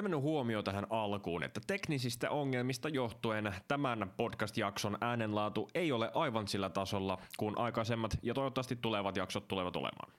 Tämmöinen huomio tähän alkuun, että teknisistä ongelmista johtuen tämän podcast-jakson äänenlaatu ei ole aivan sillä tasolla kuin aikaisemmat ja toivottavasti tulevat jaksot tulevat olemaan.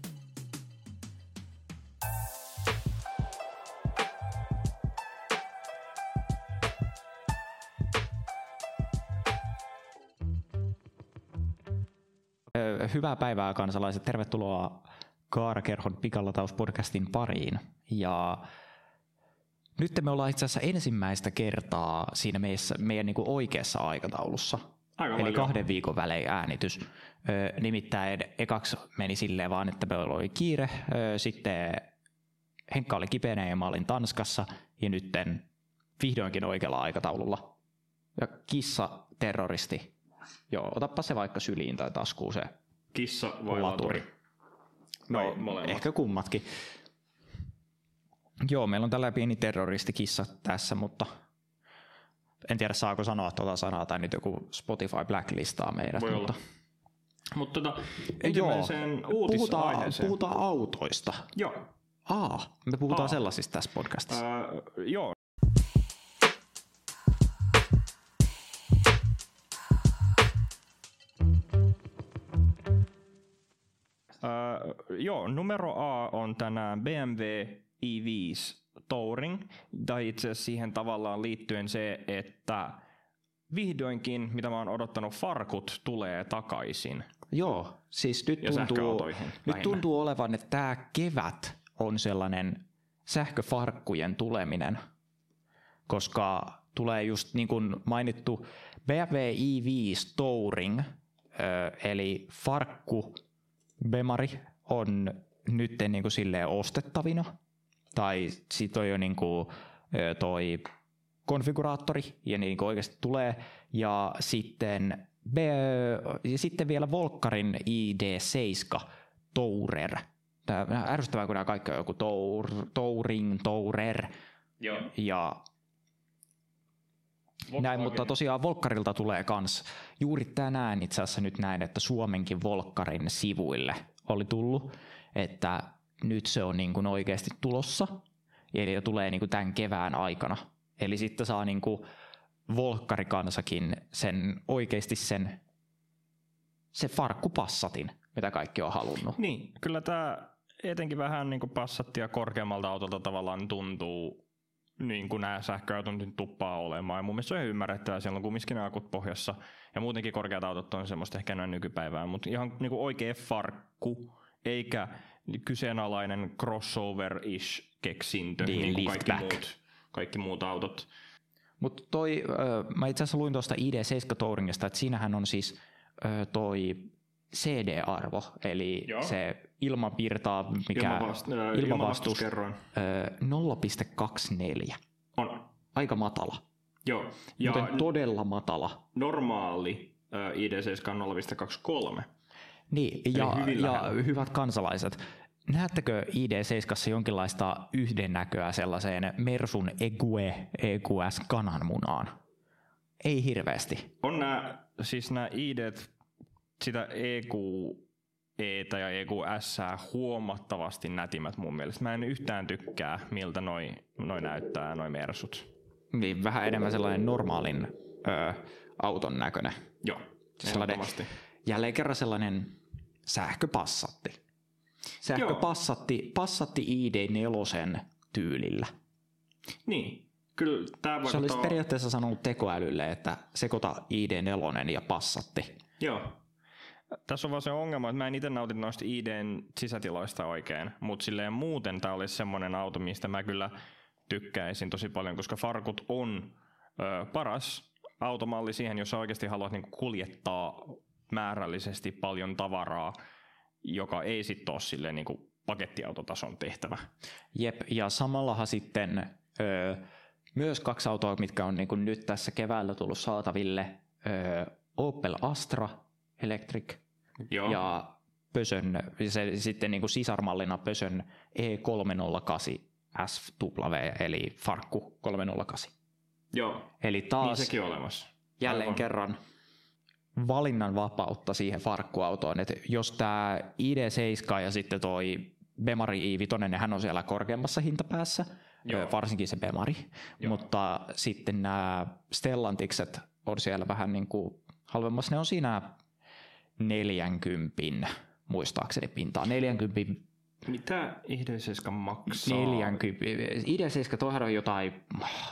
Hyvää päivää kansalaiset, tervetuloa Kaarakerhon pikallatauspodcastin pariin. Ja nyt me ollaan itse asiassa ensimmäistä kertaa siinä meidän niin kuin oikeassa aikataulussa. Eli 2 viikon välein äänitys. Nimittäin ekaksi meni silleen vaan, että meillä oli kiire. Sitten Henkka oli kipeänä ja mä olin Tanskassa. Ja nytten vihdoinkin oikealla aikataululla. Ja kissa terroristi. Joo, otappa se vaikka syliin tai taskuun se kissa vai laturi? No, ehkä kummatkin. Joo, meillä on tällä pieni terroristikissa tässä, mutta en tiedä saako sanoa tuota sanaa tai nyt joku Spotify blacklistaa meidät. Voi mutta... Mutta ensimmäiseen uutisaiheeseen. Puhutaan autoista. Joo. Me puhutaan sellaisista tässä podcastissa. Joo. Numero A on tänään BMW i5 Touring, tai itse asiassa siihen tavallaan liittyen se, että vihdoinkin, mitä mä oon odottanut, farkut tulee takaisin. Joo, siis nyt tuntuu olevan, että tämä kevät on sellainen sähköfarkkujen tuleminen, koska tulee just niin kuin mainittu BMW i5 Touring, eli farkku Bemari on nyt niin kuin silleen ostettavina, tai sitten on jo niin kuin toi konfiguraattori, ja niin kuin oikeasti tulee, ja sitten vielä Volkkarin ID7 Tourer. Tämä on ärsyttävää, kun nämä kaikki on joku Touring, Tourer, joo. Ja näin, mutta tosiaan Volkkarilta tulee kans juuri tänään itse asiassa nyt näin, että Suomenkin Volkkarin sivuille oli tullut, että nyt se on niin kuin oikeasti tulossa, eli tulee niin kuin tämän kevään aikana. Eli sitten saa niin kuin Volkkarikansakin sen oikeasti se farkkupassatin, mitä kaikki on halunnut. Niin, kyllä tämä etenkin vähän niin kuin passattia korkeammalta autolta tavallaan tuntuu, niin kuin nämä sähköautot nyt tuppaa olemaan. Ja mun mielestä se on ymmärrettävää, siellä on kumminkin ne akut pohjassa. Ja muutenkin korkeat autot on semmoista ehkä näin nykypäivää, mutta ihan niin kuin oikea farkku, eikä kyseenalainen crossover-ish keksintö, niin kuin kaikki muut autot. Mutta mä itse asiassa luin tuosta ID7 Touringista, että siinähän on siis toi CD-arvo, eli joo, se ilmavirtaa, ilmavastus 0,24. On. Aika matala. Joo. Joten todella matala. Normaali ID7 on 0,23. Niin, ja hyvät kansalaiset, näettekö ID7 jonkinlaista yhdennäköä sellaiseen Mersun EQS kananmunaan? Ei hirveästi. On nämä ID:t, sitä EQE:tä ja EQS:ää huomattavasti nätimät mun mielestä. Mä en yhtään tykkää, miltä noi näyttää, noi Mersut. Niin, vähän enemmän sellainen normaalin auton näköinen. Joo, ehdottomasti. Jälleen kerran sellainen sähköpassatti. Passatti ID4 tyylillä. Niin, kyllä tämä vaikuttaa. Se olisi periaatteessa sanonut tekoälylle, että sekoita ID4 ja Passatti. Joo. Tässä on vaan se ongelma, että mä en itse nautin noista ID:n sisätiloista oikein, mutta silleen muuten tämä olisi semmoinen auto, mistä mä kyllä tykkäisin tosi paljon, koska farkut on paras automalli siihen, jos sä oikeasti haluat niinku kuljettaa määrällisesti paljon tavaraa, joka ei sitten ole silleen niinku pakettiautotason tehtävä. Jep, ja samallahan sitten myös 2 autoa, mitkä on niinku nyt tässä keväällä tullut saataville, Opel Astra Electric. Joo. Ja Pösön, sitten niinku sisarmallina Pösön E308 SW, eli farkku 308. Joo, eli taas niin sekin on olemassa. Jälleen kerran valinnan vapautta siihen farkkuautoon, että jos tämä ID7 ja sitten toi Bemari i5, hän on siellä korkeammassa hintapäässä, varsinkin se Bemari, mutta sitten nämä Stellantikset on siellä vähän niin kuin halvemmassa. Ne on siinä 40 muistaakseni pintaa. 40. Mitä ID7 maksaa? 40. ID7 toihan on jotain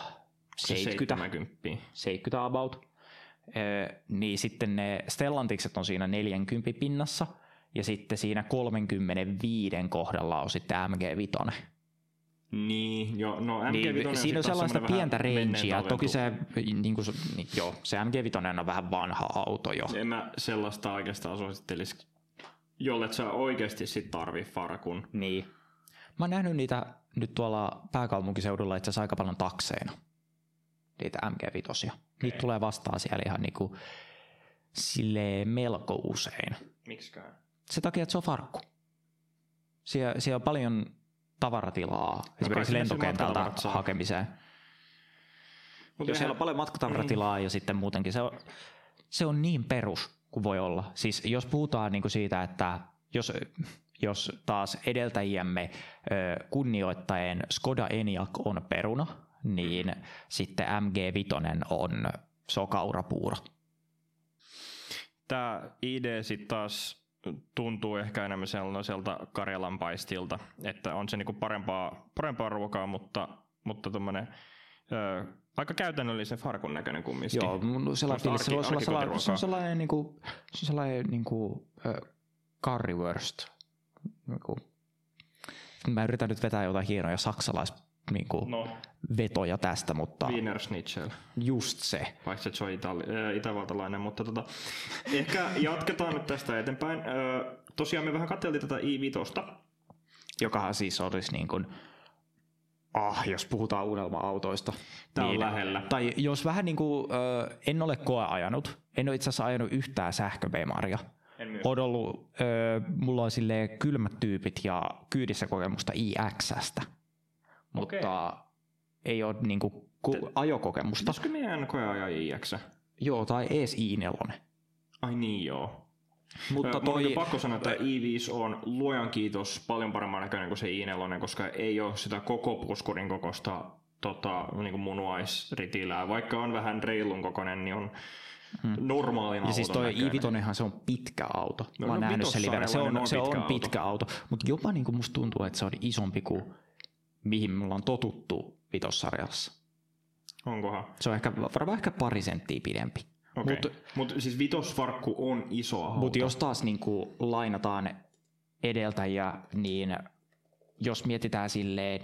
70 about. Niin sitten ne Stellantikset on siinä 40 pinnassa ja sitten siinä 35 kohdalla on sitten MG5. Niin, no MG5 niin, siinä on sellaista pientä rangea. Toki se, niin kuin, se MG5 on vähän vanha auto jo. En mä sellaista oikeastaan suosittelisi, jollet sä oikeasti sit tarvii farkun. Niin. Mä oon nähnyt niitä nyt tuolla pääkaupunkiseudulla itse asiassa aika paljon takseina. Niitä MG5. Niitä tulee vastaan siellä ihan niinku silleen melko usein. Miksikään? Se takia, että se on farkku. Siellä on paljon tavaratilaa esimerkiksi lentokentältä hakemiseen. Jos siellä on paljon matkatavaratilaa ja sitten muutenkin se on niin perus kuin voi olla. Siis jos puhutaan niinku siitä, että jos taas edeltäjiämme kunnioittaen Skoda Enyaq on peruna, niin sitten MG5 se on kaurapuuro. Tämä ID sitten taas tuntuu ehkä enemmän sellaiselta Karjalan paistilta, että on se niinku parempaa ruokaa, mutta tommonen, aika käytännöllisen farkun näköinen kumminkin. Joo, se on sellainen niinku currywurst. Mä yritän nyt vetää jotain hienoja vetoja tästä, mutta Wiener Schnitzel. Just se. Vaikka se on itävaltalainen, mutta ehkä jatketaan nyt tästä eteenpäin. Tosiaan me vähän katseltiin tätä i5, jokahan siis olisi niin kuin, jos puhutaan unelma-autoista. Tää on lähellä. Tai jos vähän niin kuin, en ole koeajanut, en ole itse asiassa ajanut yhtään sähkö-Bemaria. On ollut, mulla on silleen kylmät tyypit ja kyydissä kokemusta iX:stä, mutta ei ole niinku ajokokemusta. Pitäisikö meidän koeajaa iX? Joo, tai ees i4. Ai niin joo. Mutta on pakko sanoa, että i5 on luojan kiitos paljon paremman näköinen kuin se i4, koska ei ole sitä koko puskurin kokosta niin munuaisritilää. Vaikka on vähän reilun kokoinen, niin on normaalin auton. Ja siis toi i5 se on pitkä auto. Mä oon nähnyt sen livenä. Se on pitkä auto. Mutta jopa niin kuin musta tuntuu, että se on isompi kuin mihin me ollaan totuttu vitossarjassa. Onkohan? Se on varmaan ehkä pari senttiä pidempi. Okay. Mutta siis vitosfarkku on iso auto. Mutta jos taas niinku lainataan edeltäjiä, niin jos mietitään silleen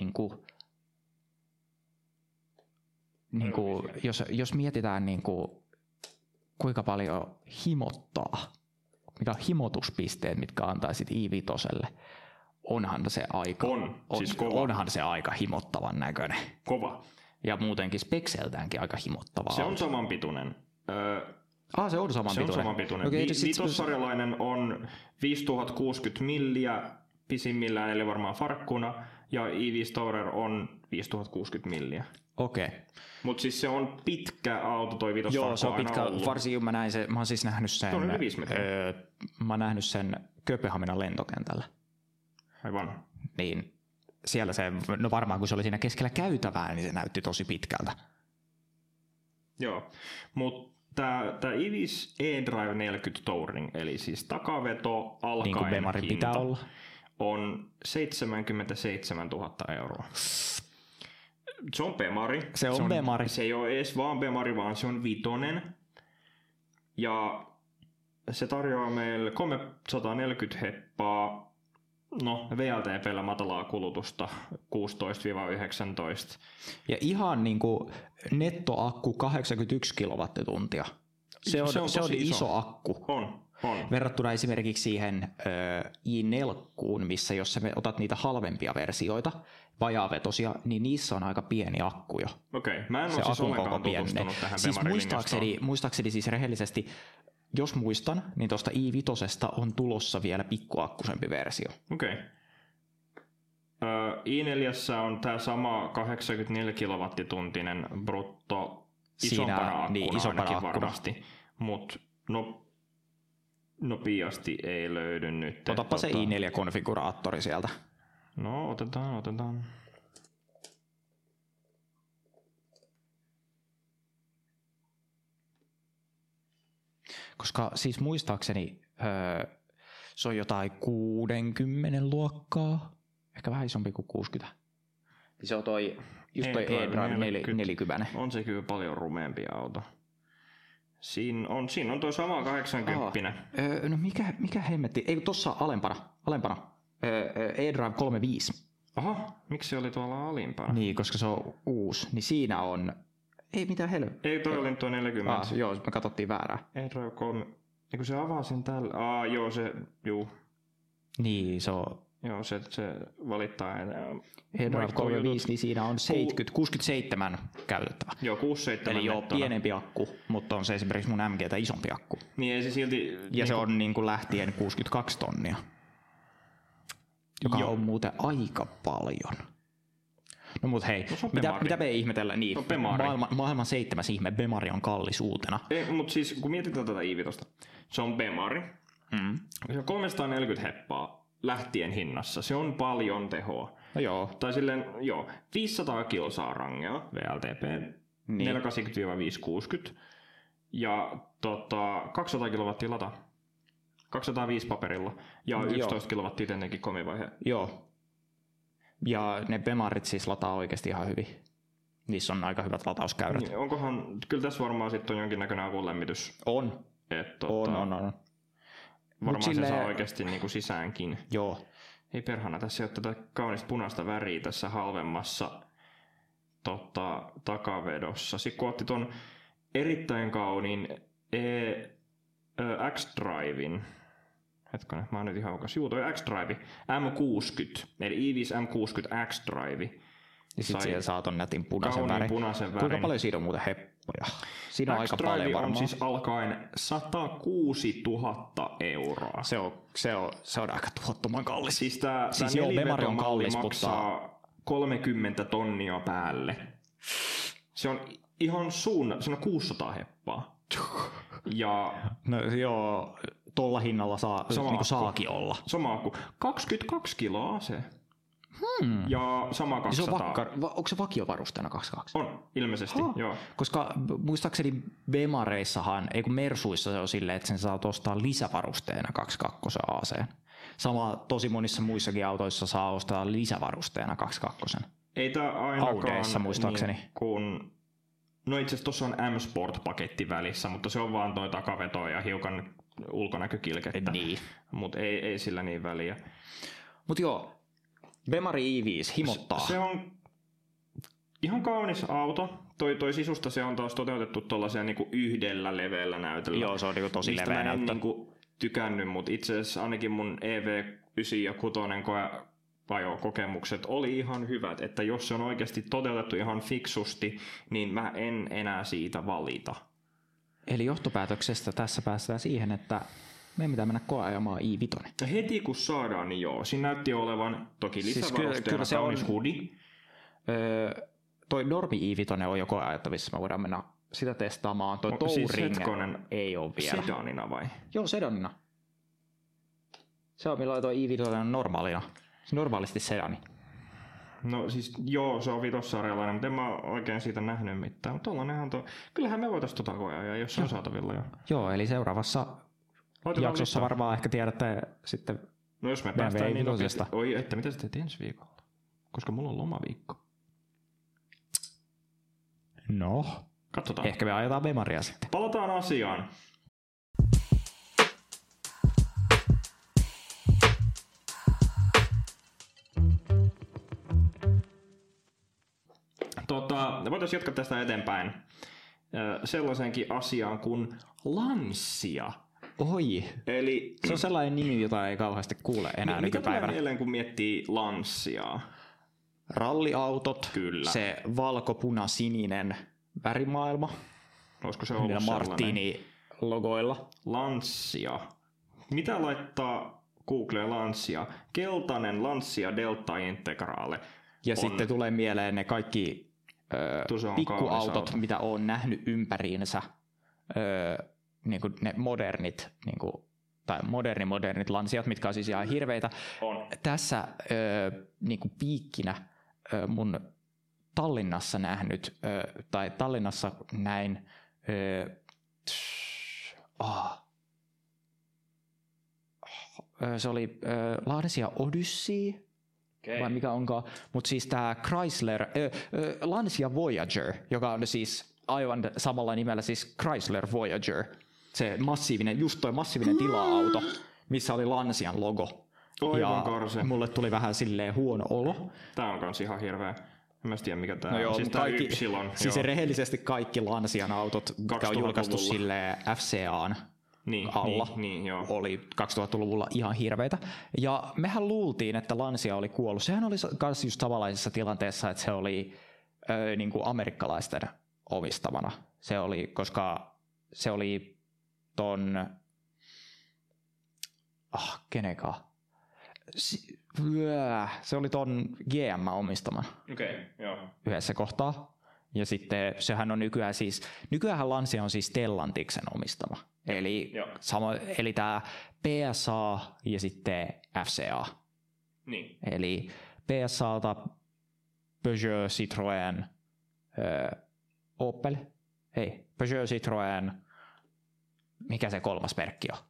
jos mietitään kuinka paljon himottaa, mikä on himotuspisteet, mitkä antaisit i5:lle, onhan se aika, onhan se aika himottavan näköinen. Kova. Ja muutenkin spekseltäänkin aika himottava. Se on samanpituinen. Se on samanpituinen. Okay, vitossarjalainen on 5060 milliä pisimmillään, eli varmaan farkkuna, ja i5 Tourer on 5060 milliä. Okei. Mutta siis se on pitkä auto, toi vitosfarkku. Joo, se on pitkä. Varsinkin mä oon siis nähnyt sen. Se on yli 5 metriä. Mä oon nähnyt sen Kööpenhaminan lentokentällä. Aivan. Niin siellä se, no varmaan kun se oli siinä keskellä käytävää, niin se näytti tosi pitkältä. Joo, mutta tämä i5 eDrive 40 Touring, eli siis takaveto alkaen niin kuin Bemarin pitää olla, on 77 000 €. Se on Bemari. Se on Bemari. Se ei ole edes vaan Bemari, vaan se on vitonen. Ja se tarjoaa meille 340 heppaa. No, VLTP:llä matalaa kulutusta 16-19. Ja ihan niinku nettoakku 81 kilowattituntia. Se on iso akku. On. Verrattuna esimerkiksi siihen i4, missä jos sä otat niitä halvempia versioita, vajaavetosia, niin niissä on aika pieni akku jo. Okei, mä en ole siis ollenkaan tutustunut tähän siis muistaakseni siis rehellisesti, jos muistan, niin tuosta i5 on tulossa vielä pikkuakkuisempi versio. Okei. i4 on tämä sama 84 kilowattituntinen brutto isompana akkuna varmasti, mutta nopeasti ei löydy nyt. Otapa se i4-konfiguraattori sieltä. No, otetaan. Koska siis muistaakseni se on jotain 60 luokkaa, ehkä vähän isompi kuin 60. Se on just toi e-drive 40. On se kyllä paljon rumeampi auto. Siinä on toi sama 80. No mikä hemmetti? Ei, tossa alempana. e-drive 35. Aha, miksi se oli tuolla alimpana? Niin, koska se on uusi. Niin siinä on... Ei mitään helvettiä. Ei, toi oli tuo 40. Joo, me katsottiin väärää. e-drive 3... Eikö se avaa sen tällä? Joo, juu. Niin, se on... Joo, se valittaa. e-drive 35, niin siinä on 67 käytettävä. Joo, 67 eli nettona. Pienempi akku, mutta on se esimerkiksi mun MG:tä isompi akku. Niin ei se silti... Ja se on niin kuin lähtien 62 tonnia. Joka on muuten aika paljon. No mut hei, mitä me ihmetellään? Niin, maailman 7. ihme Bemari on kallis uutena. Ei, mutta siis kun mietitään tätä i5, se on Bemari. Se on 340 heppaa lähtien hinnassa. Se on paljon tehoa. No joo. Tai silleen, 500 kilsaa rangea VLTP, niin. 480-560 ja 200 kilowattia lata. 205 paperilla ja 11 kilowattia tietenkin komivaihe. Joo. Ja ne Bemarit siis lataa oikeasti ihan hyvin. Niissä on aika hyvät latauskäyrät. Niin, onkohan, kyllä tässä varmaan sitten on jonkinnäköinen akun lämmitys. On. On. Varmaan se saa oikeasti niinku sisäänkin. Joo. Ei perhana, tässä ei ole tätä kaunista punaista väriä tässä halvemmassa takavedossa. Sitten kun otti ton erittäin kauniin X-Driven, hetkonen, mä oon nyt ihan hukas. Juu, toi X-Drive, M60, eli i5 M60 X-Drive. Ja sit siellä saa ton nätin punaisen värin. Kuinka paljon siinä on muuten heppoja? Siinä on aika paljon varmaan. on siis alkaen 106 000 euroa. Se on aika tuhottoman kallis. Siis tää Bemari on kallis, maksaa 30 tonnia päälle. Se on ihan se on 600 heppaa. Ja no joo, tolla hinnalla niinku saakin olla. Sama akku. 22 kiloa se. Ja sama 200. Onko se vakiovarusteena 22? On, ilmeisesti, joo. Koska muistaakseni Bemareissahan, ei kun Mersuissa se on silleen, että sen saa ostaa lisävarusteena 22 AC. Sama tosi monissa muissakin autoissa saa ostaa lisävarusteena 22. Ei tää ainakaan Audeissa muistaakseni. Niin kun... No itse asiassa tossa on M-Sport-paketti välissä, mutta se on vaan toi takaveto ja hiukan ulkonäkökilkettä. Niin. Mut ei sillä niin väliä. Mut joo, Bemari i5 himottaa. Se on ihan kaunis auto. Toi sisusta se on taas toteutettu tuollaisella niinku yhdellä leveällä näytöllä. Joo, se on niinku tosi leveä näyttö. Mistä mä en niinku tykännyt, mutta itse asiassa ainakin mun EV9 ja 6 kokemukset oli ihan hyvät, että jos se on oikeasti toteutettu ihan fiksusti, niin mä en enää siitä valita. Eli johtopäätöksestä tässä päästään siihen, että meidän pitää mennä koeajamaan i5. Heti kun saadaan, niin joo. Siinä näytti olevan toki lisävarusteena siis kaunis hoodie. Toi normi i5 on jo koeajattavissa, me voidaan mennä sitä testaamaan. Toi Touring siis ei ole vielä. Sedanina vai? Joo, sedanina. Se on milloin toi i5 on normaalina. Normaalisti sedani. No siis joo, se on vitossarjalainen, mutta en mä oikein siitä nähnyt mitään. Mutta kyllähän me voitais koeajaa, jos se on saatavilla jo. Joo, eli seuraavassa jaksossa varmaan ehkä tiedätte sitten. No jos me päästään niin nopeasti. Oi, että mitä sä teet ensi viikolla? Koska mulla on lomaviikko. No, katsotaan. Ehkä me ajetaan Bemaria sitten. Palataan asiaan. Voitaisiin jatkaa tästä eteenpäin sellaisenkin asiaan kuin Lancia. Oi, eli se on sellainen nimi, jota ei kauheasti kuule enää nykypäivänä. Mitä tulee mieleen, kun miettii Lanciaa? Ralliautot, kyllä. Se valko-puna-sininen värimaailma. Olisiko se ollut Martini-logoilla? Lancia. Mitä laittaa Googleen Lancia? Keltainen Lancia Delta Integrale. Ja sitten tulee mieleen ne kaikki pikkuautot, mitä olen nähnyt ympäriinsä, niin kuin ne modernit, niin kuin, tai modernit Lanciat, mitkä on siis ihan hirveitä. On. Tässä niin kuin piikkinä mun Tallinnassa nähnyt, tai Tallinnassa näin, se oli Lancia Odyssey, vai mikä onkaan, mutta siis tämä Chrysler, Lancia Voyager, joka on siis aivan samalla nimellä siis Chrysler Voyager, se massiivinen, just toi massiivinen tila-auto, missä oli Lancian logo. Aivan karse. Mulle tuli vähän silleen huono olo. Tää on kans ihan hirveä. Mä en tiedä mikä tää on. Siis tää Ypsilon. Siis rehellisesti kaikki Lancian autot, jotka on julkaistu silleen FCAn alla, oli 2000-luvulla ihan hirveitä. Ja mehän luultiin, että Lancia oli kuollut. Sehän oli kans just samanlaisessa tilanteessa, että se oli niin kuin amerikkalaisten omistamana. Se oli, koska se oli ton... kenenkaan? Se oli ton GM omistama yhdessä kohtaa. Ja sitten sehän on nykyään Lancia on siis Stellantiksen omistama. Eli tämä PSA ja sitten FCA. Niin. Eli PSAlta Peugeot, Citroën, Opel. Ei, Peugeot, Citroën. Mikä se kolmas merkki on?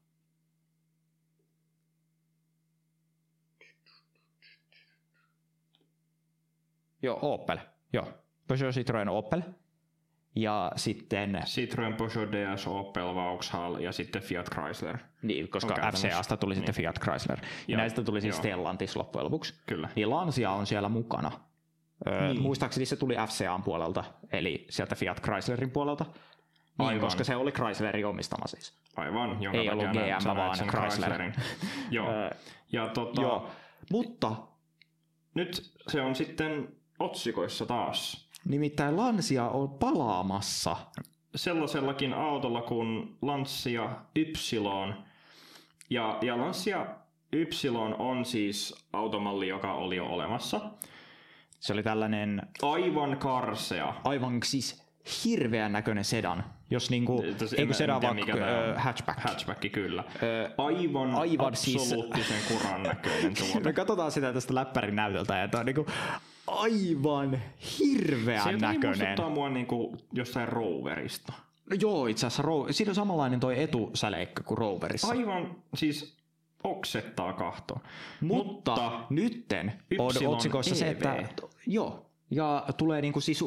Joo, Opel. Joo. Peugeot, Citroën, Opel. Ja sitten... Citroën, Peugeot, DS, Opel, Vauxhall ja sitten Fiat Chrysler. Niin, koska FCAsta tuli sitten Fiat Chrysler. Ja näistä tuli siis Stellantis loppujen lopuksi. Kyllä. Niin Lancia on siellä mukana. Muistaakseni se tuli FCAn puolelta, eli sieltä Fiat Chryslerin puolelta. Niin, koska se oli Chryslerin omistama siis. Aivan. Ei ollut GM, vaan Chryslerin. Joo. Ja Joo. Mutta... Nyt se on sitten otsikoissa taas. Nimittäin Lancia on palaamassa. Sellaisellakin autolla kuin Lancia Y. Ja Lancia Y on siis automalli, joka oli jo olemassa. Se oli tällainen... Aivan karsea. Aivan siis hirveän näköinen sedan. Jos niinku... Eikö sedan vaikka hatchback? Hatchback, kyllä. Aivan absoluuttisen kuran näköinen tuote. Me katsotaan sitä tästä läppärin näytöltä ja tämä on niinku... Aivan hirveän näköinen. Se muistuttaa mua niinku jostain Roverista. No joo, itse asiassa siinä on samanlainen toi etusäleikkö kuin Roverissa. Aivan, siis oksettaa kahtoon. Mutta nytten on otsikoissa se, että joo, ja tulee niinku siis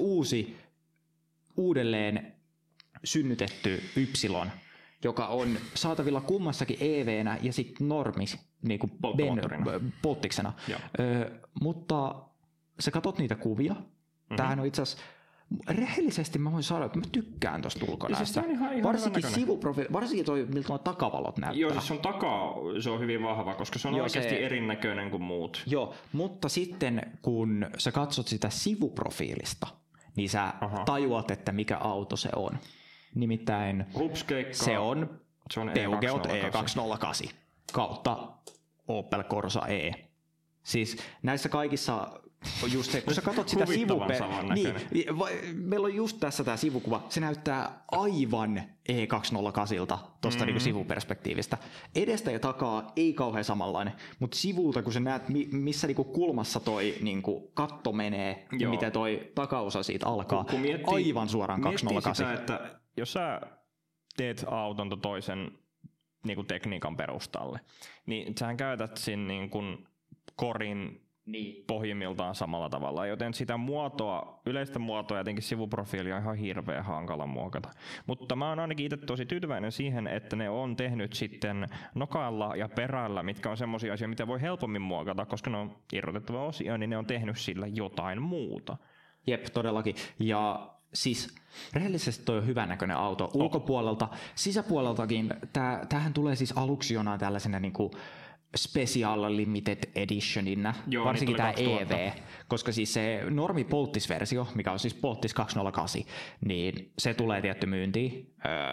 uudelleen synnytetty Y, joka on saatavilla kummassakin EV-nä ja sitten normis niinku polttiksena. Mutta sä katot niitä kuvia. Tämähän on itse asiassa, rehellisesti mä voin sanoa, että mä tykkään tosta ulkonäöstä. Varsinkin sivuprofiili, varsinkin toi, miltä nuo takavalot näyttää. Joo, siis se on hyvin vahva, koska se on oikeasti erinäköinen kuin muut. Joo, mutta sitten kun sä katsot sitä sivuprofiilista, niin sä tajuat, että mikä auto se on. Nimittäin se on Peugeot E208 kautta Opel Corsa E. Siis näissä kaikissa on just se, kun sä katsot sitä niin, meillä on just tässä tää sivukuva, se näyttää aivan E208 tuosta niinku sivuperspektiivistä. Edestä ja takaa ei kauhean samanlainen, mutta sivulta kun sä näet, missä niinku kulmassa toi niinku katto menee, ja miten toi takaosa siitä alkaa, aivan suoraan 208. Sitä, että jos sä teet auton toisen niinku tekniikan perustalle, niin sähän käytät siinä niinku korin pohjimmiltaan samalla tavalla, joten sitä yleistä muotoa ja jotenkin sivuprofiilia on ihan hirveän hankala muokata. Mutta mä oon ainakin itse tosi tyytyväinen siihen, että ne on tehnyt sitten nokalla ja perällä, mitkä on semmoisia asioita, mitä voi helpommin muokata, koska ne on irrotettava osia, niin ne on tehnyt sillä jotain muuta. Jep, todellakin. Ja siis rehellisesti toi on hyvän näköinen auto ulkopuolelta, sisäpuoleltakin. Tämähän tulee siis aluksi jonain tällaisena niinku Special Limited Editionina, varsinkin tämä EV, koska siis se normi polttisversio, mikä on siis polttis 208, niin se tulee tietty myyntiin.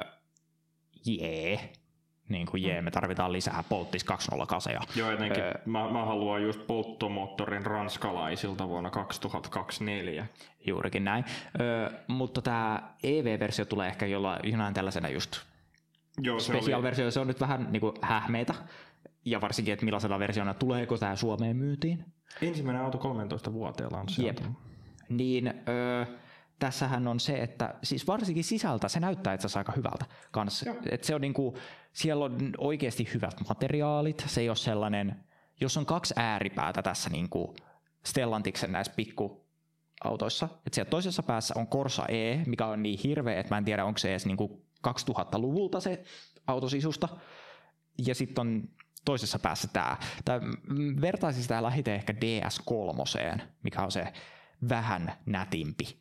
Niin kuin me tarvitaan lisää polttis 208. Joo, jotenkin mä haluan just polttomoottorin ranskalaisilta vuonna 2024. Juurikin näin. Mutta tämä EV-versio tulee ehkä jonain tällaisena just special-versio, se on nyt vähän niin kuin hähmeitä. Ja varsinkin, että millaisella versiona tuleeko tämä Suomeen myyntiin. Ensimmäinen auto 13 vuoteen lanssioitu. Niin tässähän on se, että siis varsinkin sisältä se näyttää itse asiassa aika hyvältä kanssa. Että se on niinku, siellä on oikeasti hyvät materiaalit, se ei ole sellainen, jos on 2 ääripäätä tässä niinku Stellantiksen näissä pikkuautoissa, että siellä toisessa päässä on Corsa E, mikä on niin hirveä, että mä en tiedä onko se edes niinku 2000-luvulta se autosisusta, ja sitten on toisessa päässä tämä. Vertaisin sitä lähite ehkä DS3, mikä on se vähän nätimpi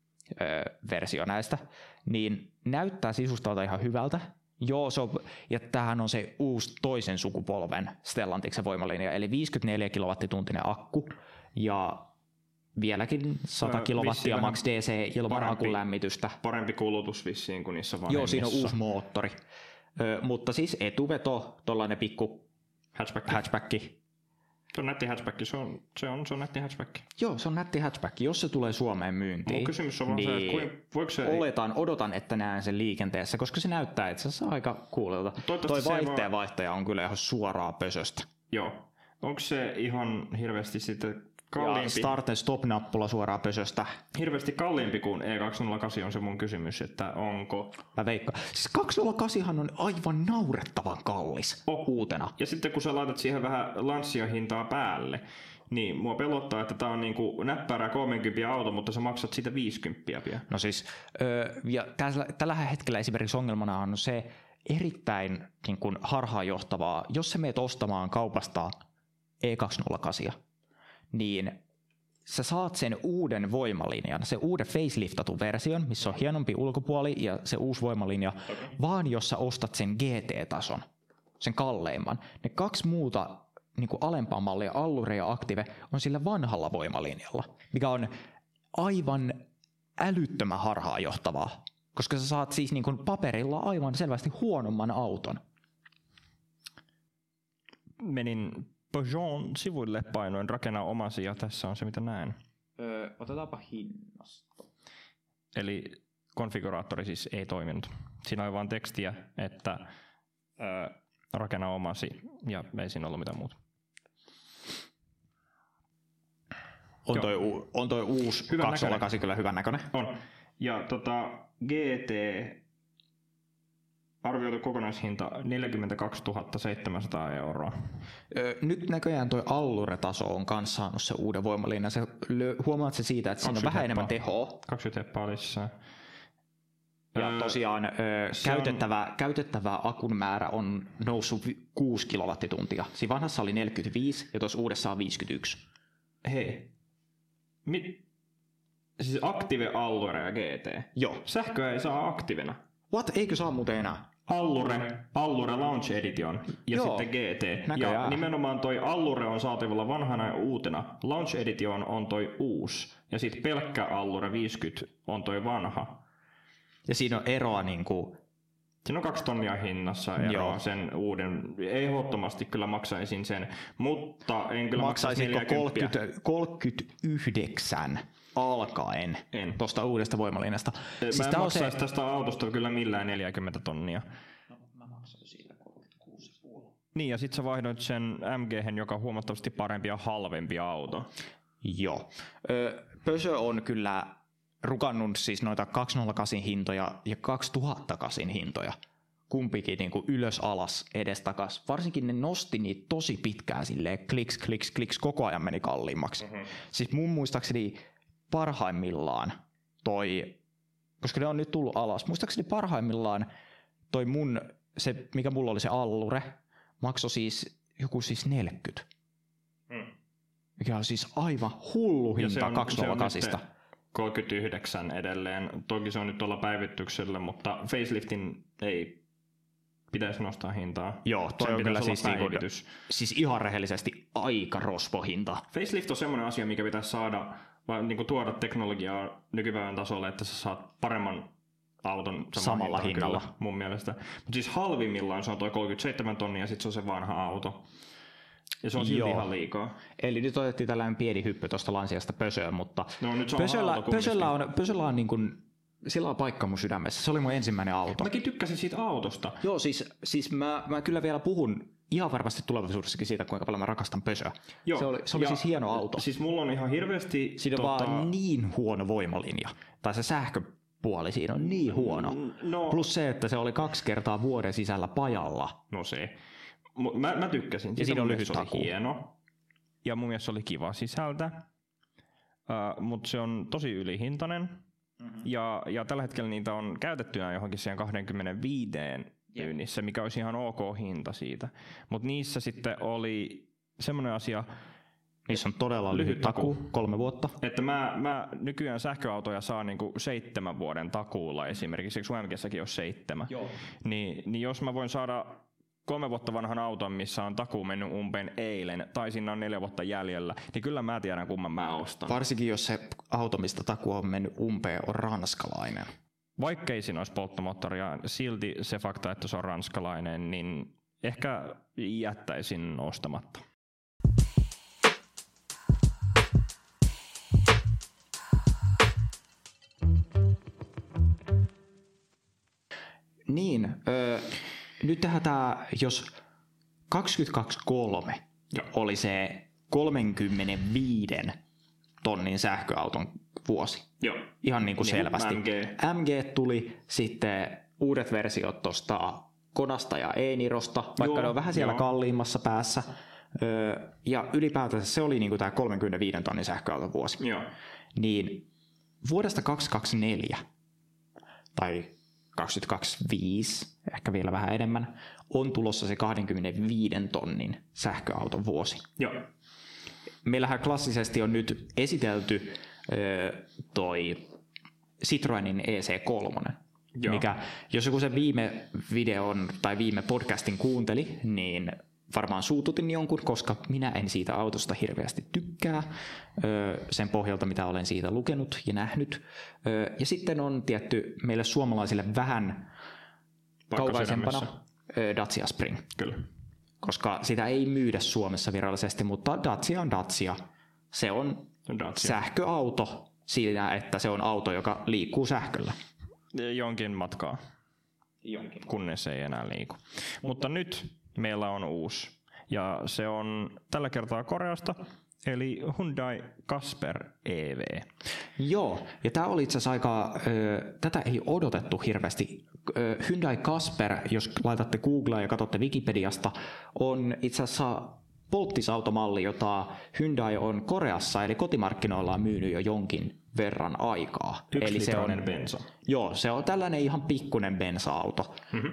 versio näistä, niin näyttää sisustalta ihan hyvältä. Joo, ja tämähän on se uusi toisen sukupolven Stellantiksen voimalinja, eli 54 kilowattitunttinen akku, ja vieläkin 100 kilowattia max DC ilman akun lämmitystä. Parempi kulutus vissiin kuin niissä vanhemmissa. Joo, siinä on uusi moottori. Mutta siis etuveto, tollainen pikku hatchback. Se on nätti hatchback, se on nätti hatchback. Joo, se on nätti hatchback, jos se tulee Suomeen myyntiin. Mun kysymys on vaan se, että voiko se... Odotan, että näen sen liikenteessä, koska se näyttää itse asiassa aika coolilta. Toi vaihtaja on kyllä ihan suoraa pösöstä. Joo. Onko se ihan hirveästi sitten kalliimpi? Ja start and stop-nappula suoraan pösöstä. Hirveästi kalliimpi kuin E208 on se mun kysymys, että onko... Mä veikkaan. Siis 208 on aivan naurettavan kallis uutena. Ja sitten kun sä laitat siihen vähän lanssia hintaa päälle, niin mua pelottaa, että tää on niinku näppärä 30 auto, mutta sä maksat siitä 50 pian. No siis, ja tällä hetkellä esimerkiksi ongelmana on se erittäin niin kuin harhaanjohtavaa, jos sä meet ostamaan kaupasta E208, niin sä saat sen uuden voimalinjan, se uuden faceliftatun version, missä on hienompi ulkopuoli ja se uusi voimalinja, vaan jos sä ostat sen GT-tason, sen kalleimman. Ne 2 muuta niin kuin alempaa mallia, Allure ja Active, on sillä vanhalla voimalinjalla, mikä on aivan älyttömän harhaanjohtavaa, koska sä saat siis niin kuin paperilla aivan selvästi huonomman auton. Menin Peugeotin sivuille, painoin rakenna omasi ja tässä on se mitä näen. Otetaanpa hinnasta. Eli konfiguraattori siis ei toiminut. Siinä oli vain tekstiä, että rakenna omasi ja ei siinä ollut mitään muuta. On toi uusi 208 kyllä hyvän näköinen. On. Ja GT arvioitu kokonaishinta 42 700 €. Nyt näköjään toi Allure-taso on kanssa saanut se uuden voimalinjan. Huomaat se siitä, että siinä on vähän enemmän tehoa. 20 teppaa lisää. Ja tosiaan käytettävä akun määrä on noussut 6 kilowattituntia. Siinä vanhassa oli 45 ja tuossa uudessa on 51. Hei. Siis Active, Allure ja GT. Joo. Sähköä ei saa aktiivina. What? Eikö saa muuten enää? Allure Launch Edition ja Joo, sitten GT. näköjään. Ja nimenomaan toi Allure on saatavilla vanhana ja uutena. Launch Edition on toi uusi. Ja sitten pelkkä Allure 50 on toi vanha. Ja siinä on eroa niinku... Siinä on 2 tonnia hinnassa eroa. Joo. Sen uuden. Ehdottomasti kyllä maksaisin sen, mutta en kyllä maksaisi 39 alkaen tuosta uudesta voimalinjasta. Siis mä en maksaisi tästä autosta kyllä millään 40 tonnia. No, mä maksaisin siitä 36,5. Niin, ja sit sä vaihdoit sen MG:hen, joka on huomattavasti parempi ja halvempi auto. Joo. Peugeot on kyllä rukannut siis noita 208 hintoja ja 2008 hintoja. Kumpikin niin kuin ylös alas edestakas. Varsinkin ne nosti niitä tosi pitkään silleen kliks, koko ajan meni kalliimmaksi. Mm-hmm. Siis mun muistaakseni parhaimmillaan koska ne on nyt tullut alas, muistaakseni parhaimmillaan se mikä mulla oli se Allure, maksoi siis joku 40. Mikä on siis aivan hullu hinta 208. 39 edelleen. Toki se on nyt tuolla päivityksellä, mutta faceliftin ei pitäisi nostaa hintaa. Joo, toi on kyllä siis ihan rehellisesti aika rosvohinta. Facelift on semmoinen asia, mikä pitäisi saada, niin kuin tuoda teknologiaa nykypäivän tasolle, että sä saat paremman auton samalla hinnalla. Kyllä, mun mielestä. Mutta siis halvimmillaan se on toi 37 tonnia ja sitten se on se vanha auto. Ja se on silti ihan liikaa. Eli nyt otettiin tällainen pieni hyppy tuosta Lanciasta Peugeoon, mutta no, nyt se Peugeolla on niin kuin, sillä on paikka mun sydämessä. Se oli mun ensimmäinen auto. Mäkin tykkäsin siitä autosta. Joo, siis mä kyllä vielä puhun ihan varmasti tulevaisuudessakin siitä, kuinka paljon mä rakastan pösöä. Joo, se oli siis hieno auto. Siis mulla on ihan hirveästi... Siinä on vaan niin huono voimalinja. Tai se sähköpuoli siinä on niin huono. No, plus se, että se oli 2 kertaa vuoden sisällä pajalla. No se. Mä tykkäsin. Ja siinä on lyhyt takuu. Hieno. Ja mun mielestä se oli kiva sisältä. Mutta se on tosi ylihintainen. Mm-hmm. Ja tällä hetkellä niitä on käytettynä johonkin siihen 25 myynnissä, mikä olisi ihan ok hinta siitä. Mutta niissä sitten oli semmoinen asia... Niissä on todella lyhyt takuu, 3 vuotta. Että mä nykyään sähköautoja saa niinku 7 vuoden takuulla esimerkiksi, eikö UMGssäkin ole 7? Joo. Niin jos mä voin saada 3 vuotta vanhan auton, missä on takuu mennyt umpeen eilen, tai siinä on 4 vuotta jäljellä, niin kyllä mä tiedän, kumman mä ostan. Varsinkin jos se auto, mistä takuu on mennyt umpeen, on ranskalainen. Vaikkei siinä olisi polttomoottoria, silti se fakta, että se on ranskalainen, niin ehkä jättäisin ostamatta. Niin, nyt tehdään tämä, jos 2023 oli se 35 tonnin sähköauton vuosi. Joo. Ihan niin kuin selvästi. MG tuli sitten uudet versiot tuosta Kodasta ja E-Nirosta, vaikka ne on vähän siellä kalliimmassa päässä. Ja ylipäätänsä se oli niin kuin tämä 35 tonnin sähköauton vuosi. Joo. Niin vuodesta 2024 tai 2025, ehkä vielä vähän enemmän, on tulossa se 25 tonnin sähköauton vuosi. Joo. Meillähän klassisesti on nyt esitelty toi Citroenin EC3, Joo. mikä, jos joku sen viime videon tai viime podcastin kuunteli, niin varmaan suututin jonkun, koska minä en siitä autosta hirveästi tykkää sen pohjalta, mitä olen siitä lukenut ja nähnyt. Ja sitten on tietty meille suomalaisille vähän kaukaisempana Dacia Spring. Kyllä. Koska sitä ei myydä Suomessa virallisesti, mutta Dacia on Dacia. Se on sähköauto siinä, että se on auto, joka liikkuu sähköllä. Jonkin matkaa. Kunnes ei enää liiku. Mutta nyt meillä on uusi. Ja se on tällä kertaa Koreasta, eli Hyundai Casper EV. Joo, ja tämä oli itse asiassa aika, tätä ei odotettu hirveästi. Hyundai Casper, jos laitatte Googleen ja katsotte Wikipediasta, on itse asiassa polttisautomalli, jota Hyundai on Koreassa, eli kotimarkkinoillaan myynyt jo jonkin verran aikaa. Eli se on bensa. Joo, se on tällainen ihan pikkunen bensa-auto. Mm-hmm.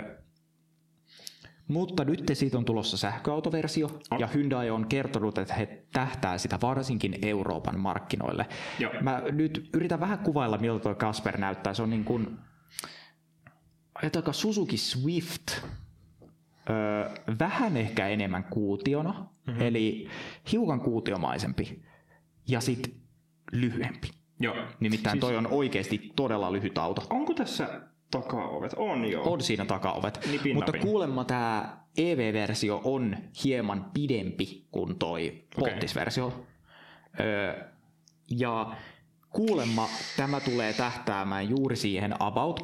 Mutta nyt siitä on tulossa sähköautoversio, ja Hyundai on kertonut, että he tähtää sitä varsinkin Euroopan markkinoille. Joo. Mä nyt yritän vähän kuvailla, miltä tuo Casper näyttää. Se on niin kuin ajatelkaa Suzuki Swift, vähän ehkä enemmän kuutiona, eli hiukan kuutiomaisempi, ja sitten lyhyempi. Joo. Nimittäin siis toi on oikeasti todella lyhyt auto. Onko tässä takaovet? On joo. On siinä takaovet. Mutta kuulemma tämä EV-versio on hieman pidempi kuin toi polttisversio. Ja kuulemma tämä tulee tähtäämään juuri siihen about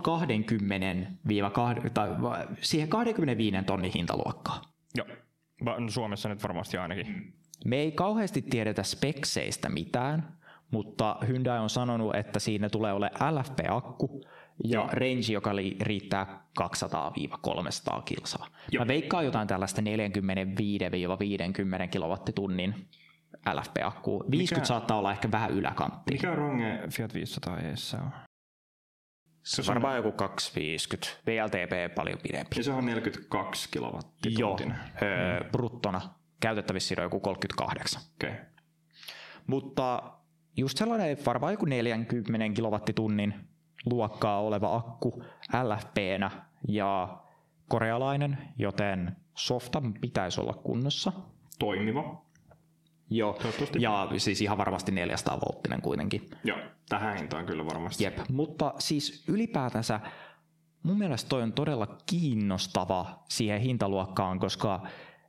25 tonnin hintaluokkaa. Joo. Suomessa nyt varmasti ainakin. Me ei kauheasti tiedetä spekseistä mitään, mutta Hyundai on sanonut, että siinä tulee olemaan LFP-akku ja range, joka riittää 200-300 kilsaa. Mä veikkaan jotain tällaista 45-50 kilowattitunnin LFP-akkua. 50 saattaa olla ehkä vähän yläkantti. Mikä range Fiat 500 E:ssä on? Se on varmaan joku 250. VLTP paljon pidempi. Ja se on 42 kilowattituntia. Joo, bruttona. Käytettävissä on joku 38. Okay. Mutta just sellainen varmaan joku 40 kilowattitunnin luokkaa oleva akku LFP:nä ja korealainen, joten softa pitäisi olla kunnossa. Toimiva. Joo, ja siis ihan varmasti 400 volttinen kuitenkin. Joo, tähän hintaan kyllä varmasti. Jep, mutta siis ylipäätänsä mun mielestä toi on todella kiinnostava siihen hintaluokkaan, koska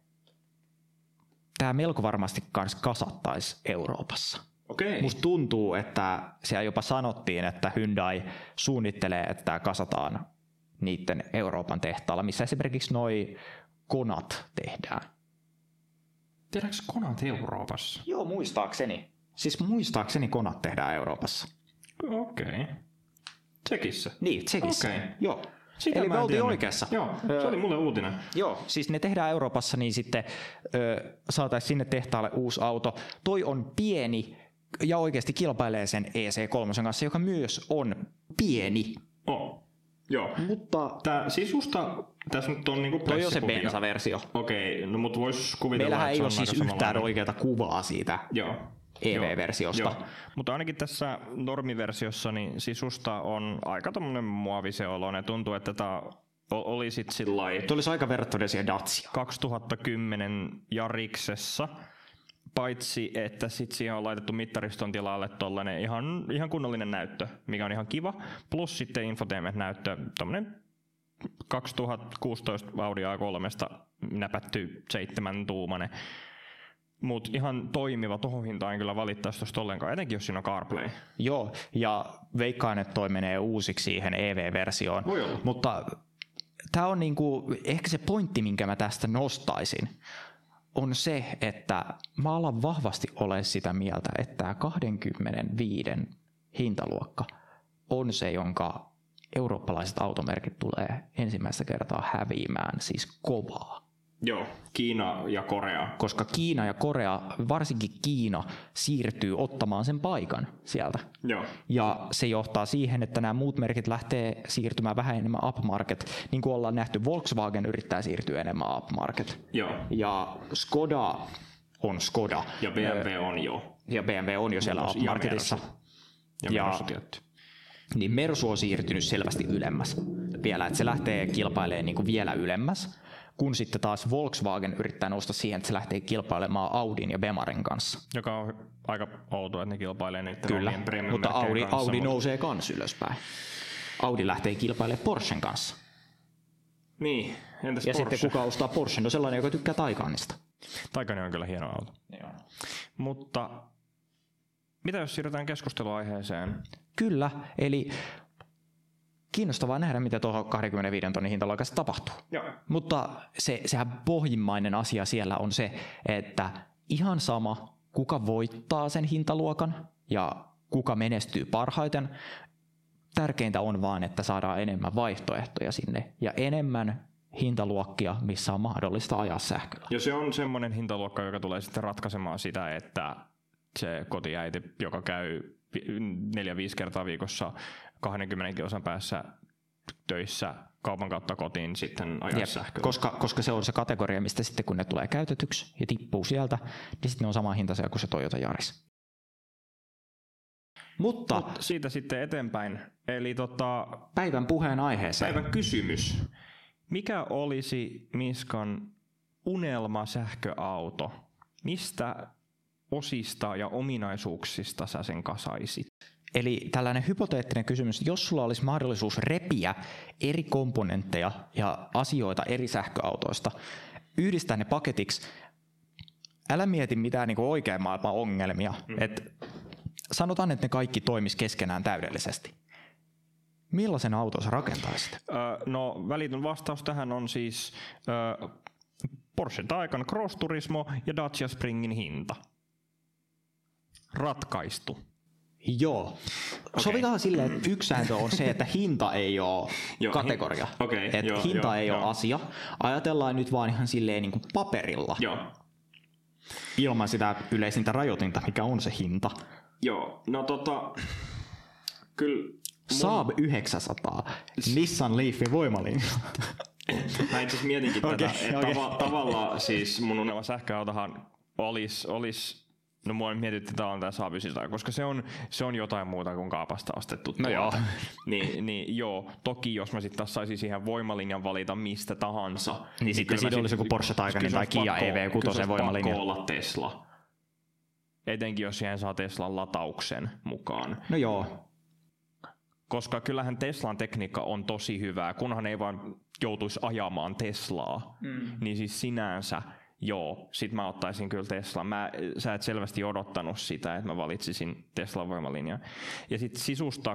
tämä melko varmasti kans kasattaisi Euroopassa. Okei. Musta tuntuu, että siellä jopa sanottiin, että Hyundai suunnittelee, että tämä kasataan niiden Euroopan tehtaalla, missä esimerkiksi noi konat tehdään. Tehdäänkö konat Euroopassa? Joo, muistaakseni. Siis muistaakseni konat tehdään Euroopassa. Okei. Tsekissä? Niin, Tsekissä. Okei. Joo. Sitä eli mä me en oltiin tiennyt. oikeassa. Joo, se oli mulle uutinen. Joo, siis ne tehdään Euroopassa, niin sitten saataisiin sinne tehtaalle uusi auto. Toi on pieni ja oikeasti kilpailee sen EC3 kanssa, joka myös on pieni. Joo. Mutta tää sisusta, tässä nyt on niinku toi on se pressikuvia. bensaversio. Okei, no mut vois kuvitella, Meillähän että ei se ole on siis aika yhtään samanlainen. oikeata kuvaa siitä Joo. EV-versiosta. Joo. Mutta ainakin tässä normiversiossa niin sisusta on aika tommonen muovisen oloinen. Tuntuu, että tää oli sit sillai Tuo olisi aika verrattuna siihen Dacia. 2010 Jariksessa. Paitsi, että sit siihen on laitettu mittariston tilalle tollanen ihan kunnollinen näyttö, mikä on ihan kiva. Plus sitten infotainment-näyttö, tommonen 2016 Audi A3 näpätty 7-tuumainen. Mut ihan toimiva, tohon hintaan en kyllä valittaisi tosta ollenkaan, etenkin jos siinä on CarPlay. Joo, ja veikkaan, että toi menee uusiksi siihen EV-versioon. Voi olla. Mutta tää on niinku, ehkä se pointti, minkä mä tästä nostaisin, on se, että mä alan vahvasti ole sitä mieltä, että tämä 25 hintaluokka on se, jonka eurooppalaiset automerkit tulee ensimmäistä kertaa häviämään, siis kovaa. Joo, Kiina ja Korea. Koska Kiina ja Korea, varsinkin Kiina, siirtyy ottamaan sen paikan sieltä. Joo. Ja se johtaa siihen, että nämä muut merkit lähtee siirtymään vähän enemmän upmarket. Niin kuin ollaan nähty, Volkswagen yrittää siirtyä enemmän upmarket. Joo. Ja Skoda on Skoda. Ja BMW on jo. Ja BMW on jo siellä upmarketissa. Ja Mersu tietty. Niin Mersu on siirtynyt selvästi ylemmäs vielä, että se lähtee kilpailemaan niin kuin vielä ylemmäs. Kun sitten taas Volkswagen yrittää nousta siihen, että se lähtee kilpailemaan Audin ja Bemarin kanssa. Joka on aika outoa, että ne kilpailee niiden Kyllä, omien premium mutta kanssa. Audi nousee kans ylöspäin. Audi lähtee kilpailemaan Porschen kanssa. Niin, entäs Ja Porsche? sitten kuka ostaa Porschen? No sellainen, joka tykkää Taycanista. Taycan on kyllä hieno auto. Joo. Mutta mitä jos siirrytään keskusteluaiheeseen? Kyllä, eli kiinnostavaa nähdä, mitä tuohon 25 tonnin hintaluokassa tapahtuu. Joo. Mutta sehän pohjimmainen asia siellä on se, että ihan sama, kuka voittaa sen hintaluokan ja kuka menestyy parhaiten. Tärkeintä on vaan, että saadaan enemmän vaihtoehtoja sinne ja enemmän hintaluokkia, missä on mahdollista ajaa sähköllä. Ja se on semmoinen hintaluokka, joka tulee sitten ratkaisemaan sitä, että se kotiäiti, joka käy 4-5 kertaa viikossa 20 kilsan päässä töissä kaupan kautta kotiin sitten ajaa sähköllä. Koska se on se kategoria, mistä sitten kun ne tulee käytetyksi ja tippuu sieltä, niin sitten ne on sama hintaisia kuin se Toyota Yaris. Mutta siitä sitten eteenpäin. Eli päivän puheen aiheeseen. Päivän kysymys. Mikä olisi Miskan unelma sähköauto? Mistä osista ja ominaisuuksista sä sen kasaisit? Eli tällainen hypoteettinen kysymys, jos sulla olisi mahdollisuus repiä eri komponentteja ja asioita eri sähköautoista, yhdistää ne paketiksi, älä mieti mitään niin kuin oikean maailman ongelmia. Sanotaan, että ne kaikki toimis keskenään täydellisesti. Millaisen auton sä rakentaisit? No välitön vastaus tähän on siis Porsche Taycan Cross Turismo ja Dacia Springin hinta. Ratkaistu. Joo. Okay. Sovitaan silleen, että yksi sääntö on se, että hinta ei ole kategoria. Hinta ei ole asia. Ajatellaan nyt vaan ihan silleen niin kuin paperilla. Joo. Ilman sitä yleisintä rajoitinta, mikä on se hinta. Joo, no kyllä. Saab 900, Nissan Leafin voimalinja. Mä itse asiassa mietinkin tätä, että tavallaan siis mun unelma sähköautohan olisi no mua mietitti, että tää on tää Saab 900, koska se on jotain muuta kuin kaapasta ostettu. No joo. niin joo, toki jos mä sit taas saisin siihen voimalinjan valita mistä tahansa. Niin sitten siinä olisi joku Porsche Taycanin tai Kia EV6 voimalinja. Pakko olla Tesla. Etenkin jos siihen saa Teslan latauksen mukaan. No joo. Koska kyllähän Teslan tekniikka on tosi hyvää, kunhan ei vaan joutuisi ajamaan Teslaa. Niin siis sinänsä, joo, sit mä ottaisin kyllä Teslan. Sä et selvästi odottanut sitä, että mä valitsisin Teslan voimalinjan. Ja sit sisustaksi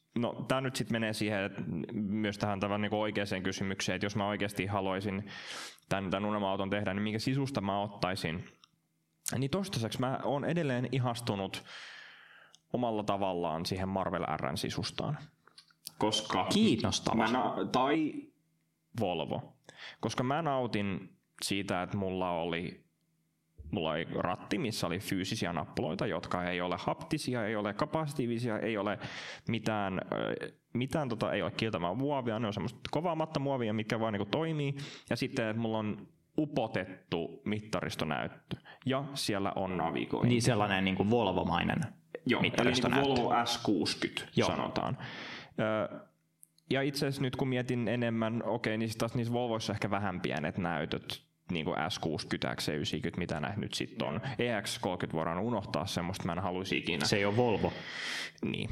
no tämä nyt sitten menee siihen, että myös tähän tavan niin oikeaan kysymykseen, että jos mä oikeasti haluaisin tämän unelma-auton tehdä, niin minkä sisusta mä ottaisin. Niin toistaiseksi mä oon edelleen ihastunut omalla tavallaan siihen Marvel R:n sisustaan. Koska kiinnostava. Tai Volvo. Koska mä nautin siitä, että mulla oli ratti, missä oli fyysisiä nappuloita, jotka ei ole haptisia, ei ole kapasitiivisia, ei ole mitään ei ole kieltämää muovia, ne on semmoista kovaa mattamuovia, mitkä vaan niinku toimii. Ja sitten, että mulla on upotettu mittaristonäyttö. Ja siellä on navigointi. Niin sellainen niin kuin Volvo-mainen mittaristonäyttö. Eli niin Volvo S60 sanotaan. Ja itse asiassa nyt kun mietin enemmän, niin taas niissä Volvoissa ehkä vähän pienet näytöt, niin kuin S60, X90, mitä näitä nyt sitten on. EX30 voidaan unohtaa semmoista, mä en haluaisi ikinä. Se ei ole Volvo. Niin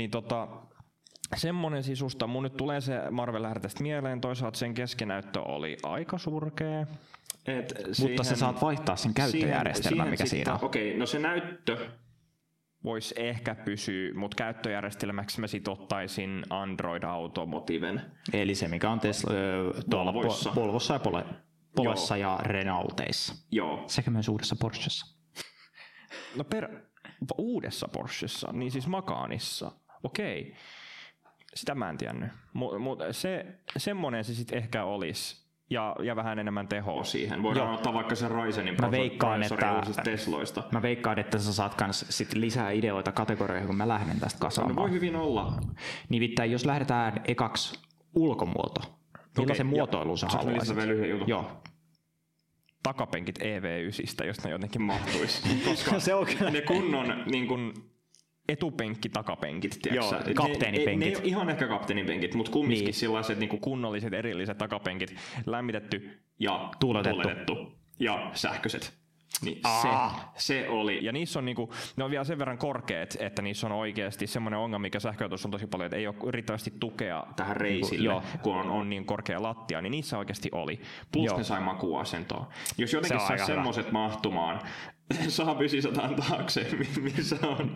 semmoinen sisusta. Mun nyt tulee se Marvel R tästä mieleen. Toisaalta sen keskinäyttö oli aika surkea. Mutta sä saat vaihtaa sen käyttöjärjestelmän, mikä siinä on. Okei, no se näyttö voisi ehkä pysyä, mutta käyttöjärjestelmäksi mä sit ottaisin Android Automotiven. Eli se, mikä on Volvossa ja Polessa ja Renaulteissa. Joo. Sekä myös uudessa Porschessa. No uudessa Porschessa, niin siis Macaanissa. Okei. Sitä mä en tiennyt. Mutta semmoinen se sitten ehkä olisi. Ja vähän enemmän tehoa siihen. Voidaan ottaa vaikka sen Ryzenin prosessori uusista Tesloista. Mä veikkaan, että sä saat kans sit lisää ideoita kategorioihin, kun mä lähden tästä kasaamaan. No voi hyvin olla. Nimittäin jos lähdetään ekaksi ulkomuoto, millaisen muotoilun sä haluaisit? Joo. Takapenkit EV9, jos ne jotenkin mahtuisi. Koska se on ne kunnon niin kun, etupenkki, takapenkit. Joo, kapteenipenkit. Ne ei ole ihan ehkä kapteenipenkit, mutta kumminkin niin. Sellaiset niin kuin kunnolliset erilliset takapenkit, lämmitetty ja tuuletettu ja sähköiset. Niin se oli. Ja niissä on niinku, ne on vielä sen verran korkeat, että niissä on oikeasti semmoinen ongelma, mikä sähköautossa on tosi paljon, että ei ole riittävästi tukea tähän reisille, kun on niin korkea lattia, niin niissä oikeasti oli. Plus ne sai makuasentoa. Jos jotenkin sai semmoiset mahtumaan, saa pysisataan taakse, missä on.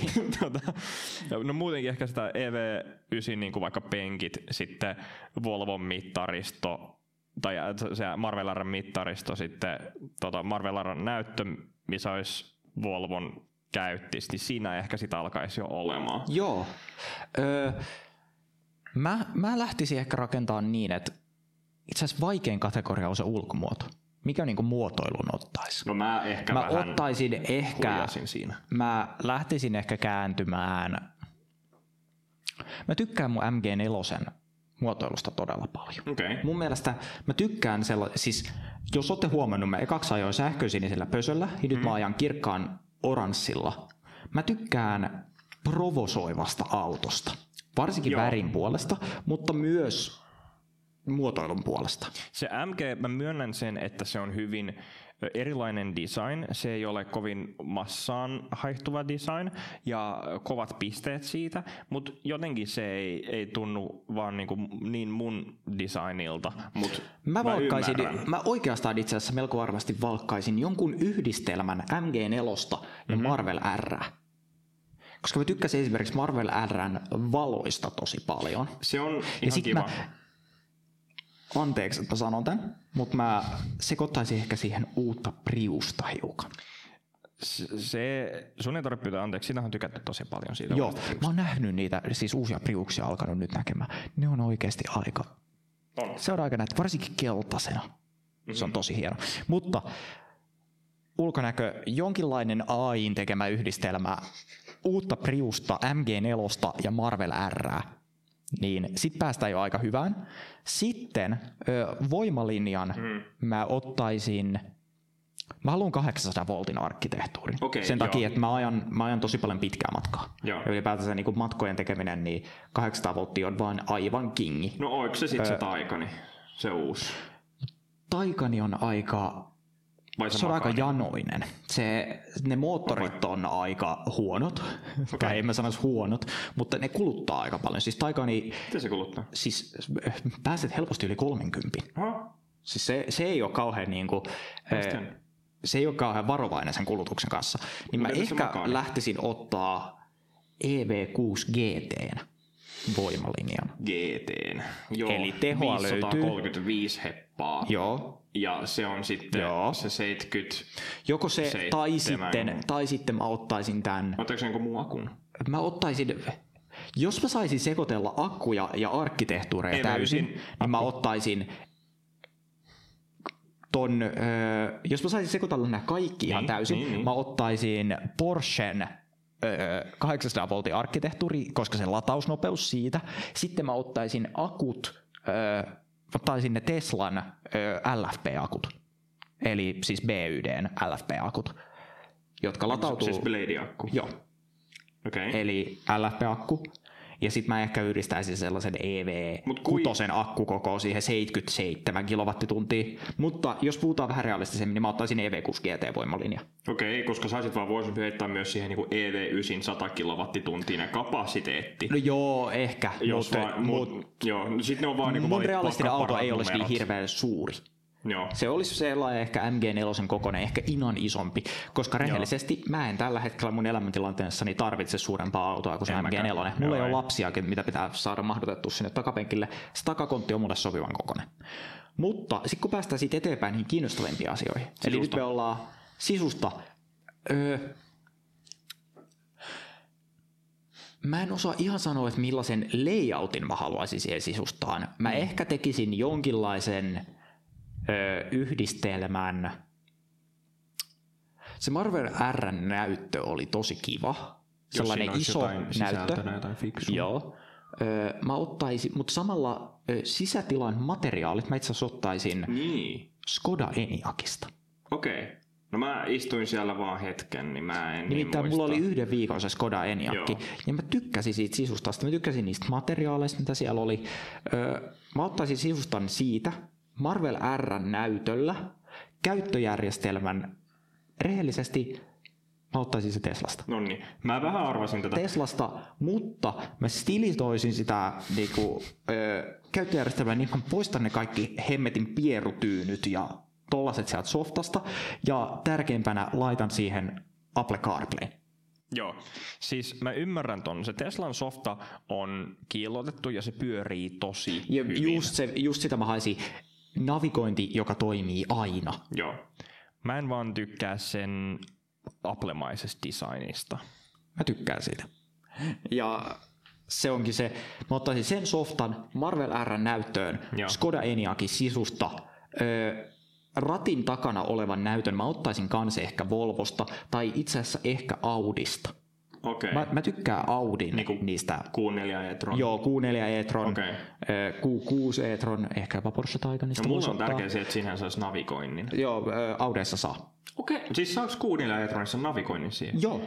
No muutenkin ehkä sitä EV9, niin kuin vaikka penkit, sitten Volvon mittaristo, tai se Marvel R:n mittaristo, sitten Marvel R:n näyttö, missä olisi Volvon käyttis, niin siinä ehkä sitä alkaisi jo olemaan. Joo. Mä lähtisin ehkä rakentamaan niin, että itse asiassa vaikein kategoria on se ulkomuoto. Mikä niin kuin muotoilun ottaisi? No mä ottaisin ehkä, siinä. Mä lähtisin ehkä kääntymään. Mä tykkään mun MG4 muotoilusta todella paljon. Okay. Mun mielestä mä tykkään siis jos olette huomannut, mä ekaksi ajoin sähkösinisellä pösöllä ja nyt mä ajan kirkkaan oranssilla. Mä tykkään provosoivasta autosta. Varsinkin värin puolesta, mutta myös muotoilun puolesta. Se MG, mä myönnän sen, että se on hyvin erilainen design. Se ei ole kovin massaan haihtuva design ja kovat pisteet siitä, mutta jotenkin se ei tunnu vaan niin mun designilta. Mä oikeastaan itse asiassa melko varmasti valkkaisin jonkun yhdistelmän MG4 ja Marvel R. Koska mä tykkäsin esimerkiksi Marvel R:n valoista tosi paljon. Se on ihan kiva. Anteeksi, että mä sanon tämän, mutta mä sekoittaisin ehkä siihen uutta Priusta hiukan. Sun ei tarvitse pyytää anteeksi, siitä on tykätty tosi paljon siitä. Joo, mä oon nähnyt niitä, siis uusia Priuksia alkanut nyt näkemään. Ne on oikeasti aika, se on aika näitä, varsinkin keltaisena. Se on tosi hieno. Mutta ulkonäkö, jonkinlainen AI:n tekemä yhdistelmä uutta Priusta, MG4 ja Marvel R. Niin sit päästään jo aika hyvään. Sitten voimalinjan mä ottaisin, mä haluan 800 voltin arkkitehtuurin. Sen takia, että mä ajan tosi paljon pitkää matkaa. Ja ylipäätänsä niin kuin matkojen tekeminen, niin 800 volttia on vaan aivan kingi. No oiko se sitten se Taycani, se uusi? Taycani on aika... Se on aika janoinen. Ne moottorit on aika huonot. En mä sanoisi huonot, mutta ne kuluttaa aika paljon. Siis Taycani... Miten se kuluttaa? Siis pääset helposti yli 30. Siis se ei ole kauhean niinku... Se ei ole kauhean varovainen sen kulutuksen kanssa. Niin mä ehkä lähtisin ottaa EV6 GT:n. voimalinjan. GT:n. Joo, eli tehoa 535 heppaa. Joo. Ja se on sitten se 70. Joko se tai sitten mä ottaisin tämän. Ottaako se jonkun muu akun? Mä ottaisin, jos mä saisin sekoitella akkuja ja arkkitehtuureja täysin, niin mä ottaisin jos mä saisin sekoitella nämä kaikki ihan täysin, mä ottaisin Porschen 800 voltin arkkitehtuuri, koska se latausnopeus siitä. Sitten mä ottaisin akut, ottaisin ne Teslan LFP-akut, eli siis BYDn LFP-akut, jotka latautuu. Siis Blade-akku? Joo. Okay. Eli LFP-akku. Ja sitten mä ehkä yhdistäisin sellaisen EV6 akkukoko siihen 77 kilowattituntia. Mutta jos puhutaan vähän realistisemmin, niin mä ottaisin EV6 GT-voimalinja. Okei, koska sä vaan voisin heittää myös siihen niin EV9 100 kilowattituntiin kapasiteetti. No joo, ehkä. Sitten ne on vaan mun realistinen auto ei olisi niin hirveän suuri. Joo. Se olisi sellainen ehkä MG4 kokoinen, ehkä inan isompi, koska rehellisesti mä en tällä hetkellä mun elämäntilanteessani tarvitse suurempaa autoa kuin se MG4. Mulla ei ole lapsia, mitä pitää saada mahdotettua sinne takapenkille. Se takakontti on mulle sopivan kokoinen. Mutta sitten kun päästään siitä eteenpäin niin kiinnostavimpiin asioihin. Sisusta. Eli nyt me ollaan sisusta. Mä en osaa ihan sanoa, että millaisen layoutin mä haluaisin siihen sisustaan. Mä ehkä tekisin jonkinlaisen yhdistelmän. Se Marvel R:n näyttö oli tosi kiva. Sellainen iso näyttö. Joo. Mä ottaisin, mutta samalla sisätilan materiaalit mä itse asiassa ottaisin Skoda Enyaqista. Okei. No mä istuin siellä vaan hetken, niin mä en nimittäin mulla oli 1 viikon se Skoda Enyaq, ja mä tykkäsin siitä sisustasta, mä tykkäsin niistä materiaaleista, mitä siellä oli. Mä ottaisin sisustan siitä, Marvel R:n näytöllä, käyttöjärjestelmän, rehellisesti mä ottaisin se Teslasta. No niin, mä vähän arvasin tätä. Teslasta, mutta mä stilisoisin sitä käyttöjärjestelmää, niin mä poistan ne kaikki hemmetin pierutyynyt ja tollaset sieltä softasta, ja tärkeimpänä laitan siihen Apple CarPlay. Joo, siis mä ymmärrän ton. Se Teslan softa on kiillotettu ja se pyörii tosi hyvin. Just sitä mä haisin. Navigointi, joka toimii aina. Joo. Mä en vaan tykkää sen Apple-maisesta designista. Mä tykkään siitä. Ja se onkin se, mä ottaisin sen softan Marvel R:n näyttöön, Skoda Enyaqin sisusta, ratin takana olevan näytön mä ottaisin kanssa ehkä Volvosta tai itse asiassa ehkä Audista. Okay. Mä tykkään Audin niistä. Q4 e-tron. Joo, Q4 e-tron, Q6 e-tron, ehkä jopa Porsche Taycanista. No mulla on tärkeää se, että siinähän saisi navigoinnin. Joo, Audeissa saa. Okei, siis saako Q4 e-tronissa navigoinnin siihen? Joo.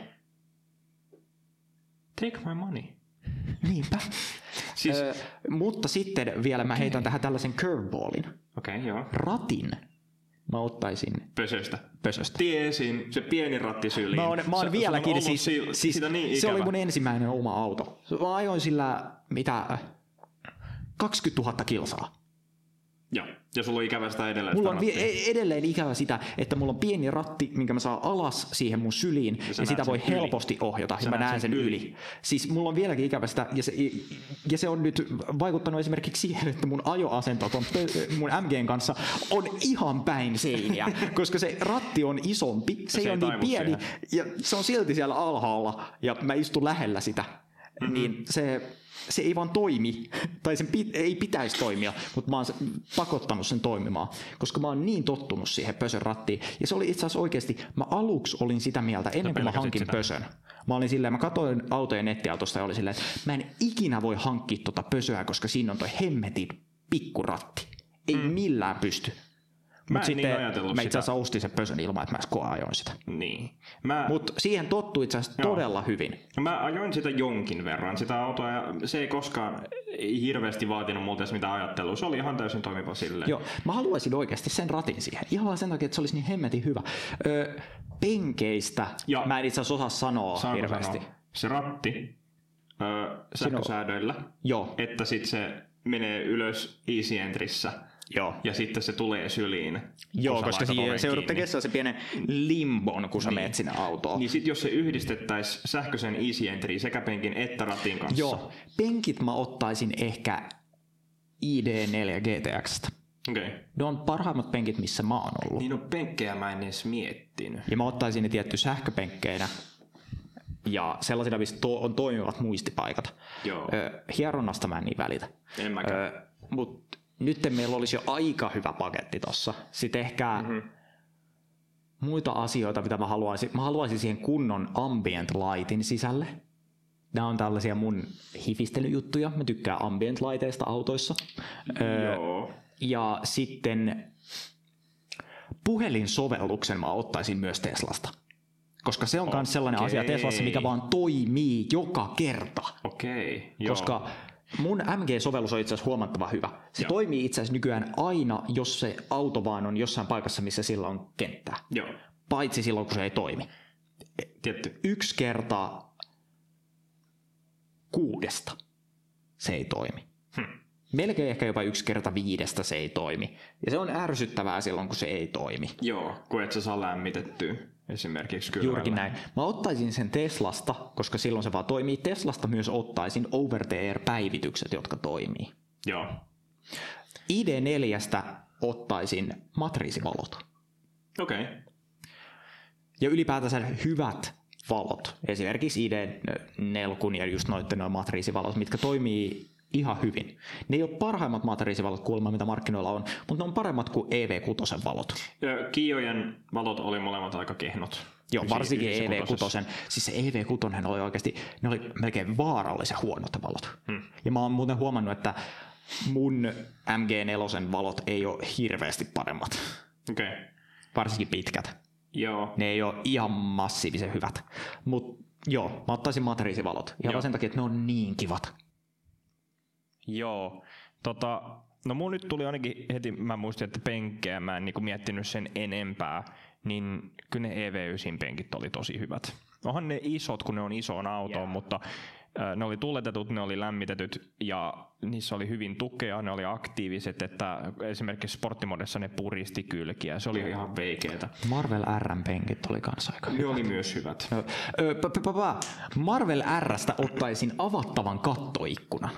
Take my money. Niinpä. Siis, mutta sitten vielä mä heitän tähän tällaisen curveballin. Okei, joo. Ratin mä ottaisin Pösöstä. Tiesin, se pieni ratti syliin. Mä oon vieläkin, niin se oli mun ensimmäinen oma auto. Mä ajoin sillä, 20 000 kilsaa. Joo, ja sulla on ikävä sitä edelleen. Mulla on edelleen ikävä sitä, että mulla on pieni ratti, minkä mä saan alas siihen mun syliin, ja sitä voi helposti ohjata, ja mä näen sen yli. Siis mulla on vieläkin ikävä sitä, ja se on nyt vaikuttanut esimerkiksi siihen, että mun ajoasento mun MGn kanssa on ihan päin seiniä, koska se ratti on isompi, se ei ole niin pieni, ja se on silti siellä alhaalla, ja mä istun lähellä sitä, niin se ei vaan toimi, tai sen ei pitäisi toimia, mutta mä oon pakottanut sen toimimaan, koska mä oon niin tottunut siihen pösön rattiin. Ja se oli itse asiassa oikeasti, mä aluksi olin sitä mieltä, ennen kuin mä hankin pösön. Mä olin silleen, mä katsoin autojen nettiautosta ja olin silleen, että mä en ikinä voi hankkia tuota pösöä, koska siinä on toi hemmetin pikkuratti. Ei millään pysty. Mutta sitten mä itse asiassa ostin sen pösön ilman, että mä edes ajoin sitä. Niin. Mutta siihen tottui itse asiassa todella hyvin. Mä ajoin sitä jonkin verran, sitä autoa, ja se ei koskaan hirveästi vaatinut multa edes mitään ajattelua. Se oli ihan täysin toimiva silleen. Joo, mä haluaisin oikeasti sen ratin siihen. Ihan vaan sen takia, että se olisi niin hemmetin hyvä. Penkeistä mä en itse asiassa osaa sanoa hirveästi. Se ratti sähkösäädöillä, että sit se menee ylös easy entryssä. Joo. Ja sitten se tulee syliin. Joo, koska se joudut tekemään se pienen limbon, kun sä meet sinne autoon. Niin sit jos se yhdistettäisiin sähköisen Easy Entry sekä penkin että ratin kanssa. Joo, penkit mä ottaisin ehkä ID4 GTX:stä. Okay. Ne on parhaimmat penkit, missä mä oon ollut. Niin on penkkejä mä en edes miettinyt. Ja mä ottaisin ne tietty sähköpenkkeinä. Ja sellaisilla, missä on toimivat muistipaikat. Joo. Hieronnasta mä en niin välitä. En mäkään. Mutta nyt meillä olisi jo aika hyvä paketti tossa. Sitten ehkä muita asioita, mitä mä haluaisin. Mä haluaisin siihen kunnon ambient lightin sisälle. Nämä on tällaisia mun hifistelyjuttuja. Mä tykkään ambient lighteista autoissa. Joo. Ja sitten puhelinsovelluksen mä ottaisin myös Teslasta. Koska se on myös sellainen asia Teslassa, mikä vaan toimii joka kerta. Okei, joo. Koska mun MG-sovellus on itse asiassa huomattavan hyvä. Se toimii itse asiassa nykyään aina, jos se auto vaan on jossain paikassa, missä sillä on kenttää. Joo. Paitsi silloin, kun se ei toimi. Tietty. 1 kerta 6 se ei toimi. Melkein ehkä jopa 1 kerta 5 se ei toimi. Ja se on ärsyttävää silloin, kun se ei toimi. Joo, kun et sä saa lämmitettyä esimerkiksi kylmällä. Juurikin näin. Mä ottaisin sen Teslasta, koska silloin se vaan toimii. Teslasta myös ottaisin over-the-air-päivitykset, jotka toimii. Joo. ID4 ottaisin matriisivalot. Okei. Ja ylipäätänsä hyvät valot. Esimerkiksi ID4 ja just noitten matriisivalot, mitkä toimii ihan hyvin. Ne ei ole parhaimmat matriisivalot kuulemma, mitä markkinoilla on, mutta ne on paremmat kuin EV6 valot. Kiojen valot oli molemmat aika kehnot. Joo, varsinkin EV6. Siis se EV6 oli oikeasti, ne oli melkein vaarallisen huonot valot. Ja mä oon muuten huomannut, että mun MG4 valot ei ole hirveästi paremmat. Okei. Varsinkin pitkät. Joo. Ne ei ole ihan massiivisen hyvät. Mutta joo, mä ottaisin matriisivalot. Ihan vaan sen takia, että ne on niin kivat. Joo. No mun nyt tuli ainakin heti, mä muistin, että penkkejä mä en niinku miettinyt sen enempää, niin kyllä ne EV9 penkit oli tosi hyvät. Onhan ne isot, kun ne on isoon autoon, mutta ne oli tuuletetut, ne oli lämmitetyt ja niissä oli hyvin tukea, ne oli aktiiviset, että esimerkiksi sporttimodessa ne puristi kylkiä, se oli ihan veikeetä. Marvel R:n penkit oli kanssa aika hyvät. Ne oli myös hyvät. Marvel R:stä ottaisin avattavan kattoikkunan.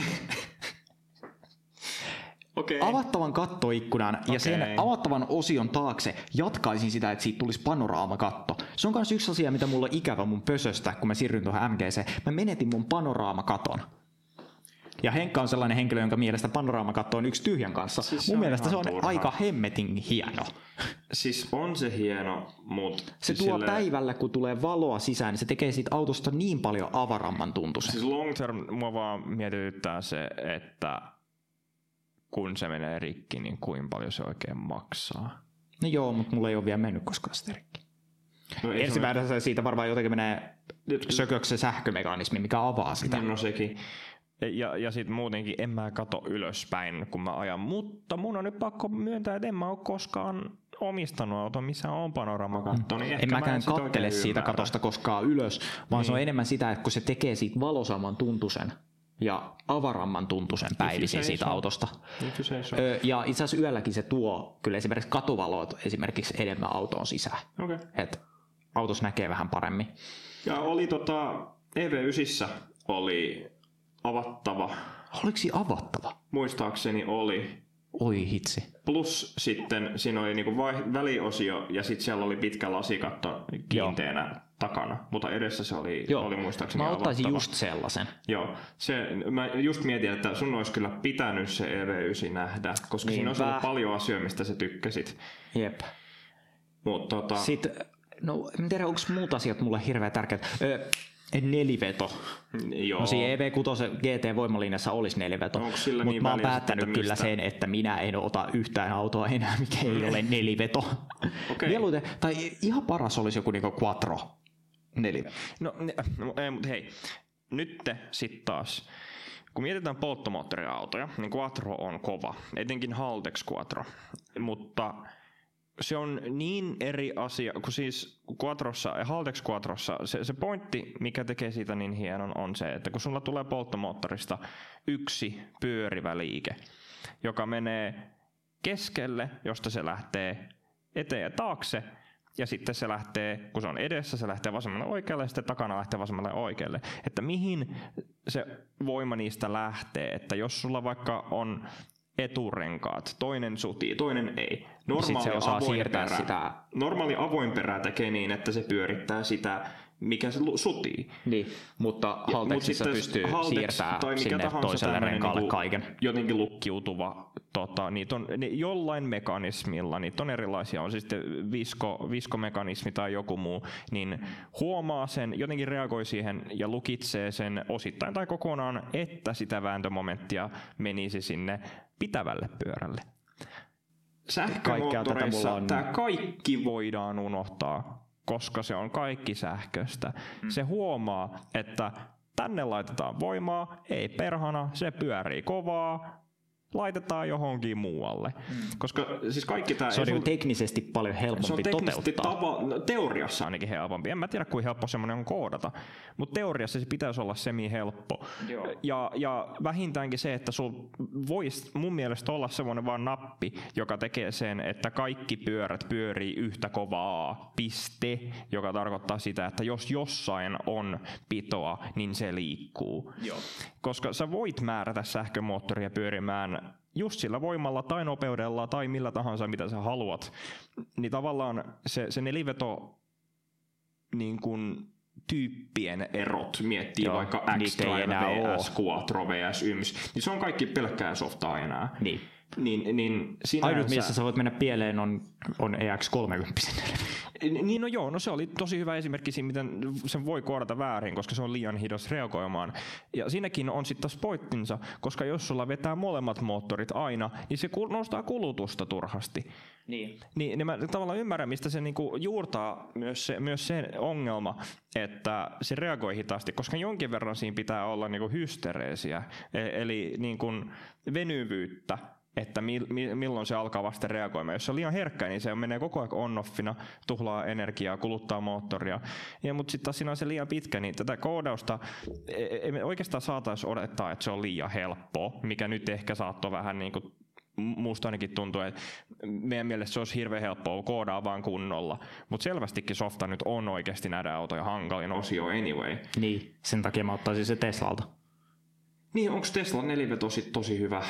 Okay. Avattavan kattoikkunan ja sen avattavan osion taakse jatkaisin sitä, että siitä tulisi panoraamakatto. Se on myös yksi asia, mitä mulla on ikävä mun pösöstä, kun mä siirryin tuohon MGC. Mä menetin mun panoraamakaton. Ja Henkka on sellainen henkilö, jonka mielestä panoraamakatto on yksi tyhjän kanssa. Siis mun mielestä se on aika hemmetin hieno. Siis on se hieno, mutta se tuo päivällä, kun tulee valoa sisään, niin se tekee siitä autosta niin paljon avaramman tuntuisen. Siis long term mua vaan mietityttää se, että kun se menee rikki, niin kuinka paljon se oikein maksaa. No joo, mutta mulla ei ole vielä mennyt koskaan sitä rikki. No ensimmäisenä siitä varmaan jotenkin menee sököksi se sähkömekanismi, mikä avaa sitä. No sekin. Ja sitten muutenkin en mä kato ylöspäin, kun mä ajan. Mutta mun on nyt pakko myöntää, että en mä ole koskaan omistanut auton, missä on panoraamakatto. Niin en mäkään kattele siitä katosta koskaan ylös, vaan se on enemmän sitä, että kun se tekee siitä valosamman tuntusen ja avaramman tuntuisen päivisin siitä autosta. Ja itse asiassa yölläkin se tuo kyllä esimerkiksi katuvalot esimerkiksi enemmän autoon sisään. Okay. Et autossa näkee vähän paremmin. Ja oli EV9 oli avattava. Oliko siinä avattava? Muistaakseni oli. Oi hitsi. Plus sitten siinä oli niinku väliosio ja sitten siellä oli pitkä lasikatto kiinteänä takana, mutta edessä se oli muistaakseni avattava. Mä ottaisin avattava. Just sellaisen. Joo, mä just mietin, että sun olisi kyllä pitänyt se EV9 nähdä, koska siinä olisi ollut paljon asioita, mistä sä tykkäsit. Jep. Mut Sitten, no en tiedä, onko muut asiat mulle hirveän tärkeät. Neliveto. Joo. No siinä EV6 GT-voimalinjassa olisi neliveto, mutta mä oon päättänyt kyllä sen, että minä en ota yhtään autoa enää, mikä ei ole neliveto. Okay. Mieluiten, tai ihan paras olisi joku niinku quattro neliveto. No mutta hei, nyt sitten taas, kun mietitään polttomoottoriautoja, niin quattro on kova, etenkin Haldex quattro, mutta se on niin eri asia, kun siis Quattrossa ja Haldex Quattrossa se pointti, mikä tekee siitä niin hienon, on se, että kun sulla tulee polttomoottorista yksi pyörivä liike, joka menee keskelle, josta se lähtee eteen ja taakse, ja sitten se lähtee, kun se on edessä, se lähtee vasemmalle oikealle, ja sitten takana lähtee vasemmalle oikealle. Että mihin se voima niistä lähtee, että jos sulla vaikka on eturenkaat, toinen sutii, toinen ei. Normaali avoin perä tekee niin, että se pyörittää sitä, mikä se sutii. Niin, mutta Haltexissa pystyy siirtämään sinne toiselle renkaalle niin kaiken. Jotenkin lukkiutuva, niitä on jollain mekanismilla, niitä on erilaisia, on sitten viskomekanismi tai joku muu, niin huomaa sen, jotenkin reagoi siihen ja lukitsee sen osittain tai kokonaan, että sitä vääntömomenttia menisi sinne pitävälle pyörälle. Sähkömoottoreissa tämä kaikki voidaan unohtaa, koska se on kaikki sähköstä. Se huomaa, että tänne laitetaan voimaa, ei perhana, se pyörii kovaa, laitetaan johonkin muualle. Koska siis kaikki tämä se on teknisesti paljon helpompi toteuttaa. Teoriassa ainakin helpompi. En mä tiedä, kuinka helppo semmoinen on koodata, mutta teoriassa se pitäisi olla semi-helppo. Ja vähintäänkin se, että sul voisi mun mielestä olla semmoinen vaan nappi, joka tekee sen, että kaikki pyörät pyörii yhtä kovaa, piste, joka tarkoittaa sitä, että jos jossain on pitoa, niin se liikkuu. Joo. Koska sä voit määrätä sähkömoottoria pyörimään just sillä voimalla tai nopeudella tai millä tahansa, mitä sä haluat, niin tavallaan se neliveto niin kuin tyyppien erot, miettii vaikka X-Drive, S-Quattro, VS Yms, niin se on kaikki pelkkää softaa enää. Niin. Niin ainut, missä sä voit mennä pieleen, on EX30. Niin no se oli tosi hyvä esimerkki siinä, miten sen voi koodata väärin, koska se on liian hidas reagoimaan. Ja siinäkin on sitten taas pointtinsa, koska jos sulla vetää molemmat moottorit aina, niin se nostaa kulutusta turhasti. Niin mä tavallaan ymmärrän, mistä se niinku juurtaa myös se ongelma, että se reagoi hitaasti, koska jonkin verran siinä pitää olla niinku hystereesiä, eli niinku venyvyyttä, että milloin se alkaa vasta reagoimaan. Jos se on liian herkkä, niin se menee koko ajan on-offina, tuhlaa energiaa, kuluttaa moottoria. Mutta sitten taas siinä on se liian pitkä, niin tätä koodausta ei me oikeastaan saataisi odottaa, että se on liian helppoa, mikä nyt ehkä saattoi vähän niin kuin musta ainakin tuntuu, että meidän mielestä se olisi hirveän helppoa koodaa vaan kunnolla. Mutta selvästikin softa nyt on oikeasti nähdä autoja hankalin osio anyway. Niin, sen takia mä ottaisin se Teslalta. Niin, onko Tesla neliveto tosi hyvä?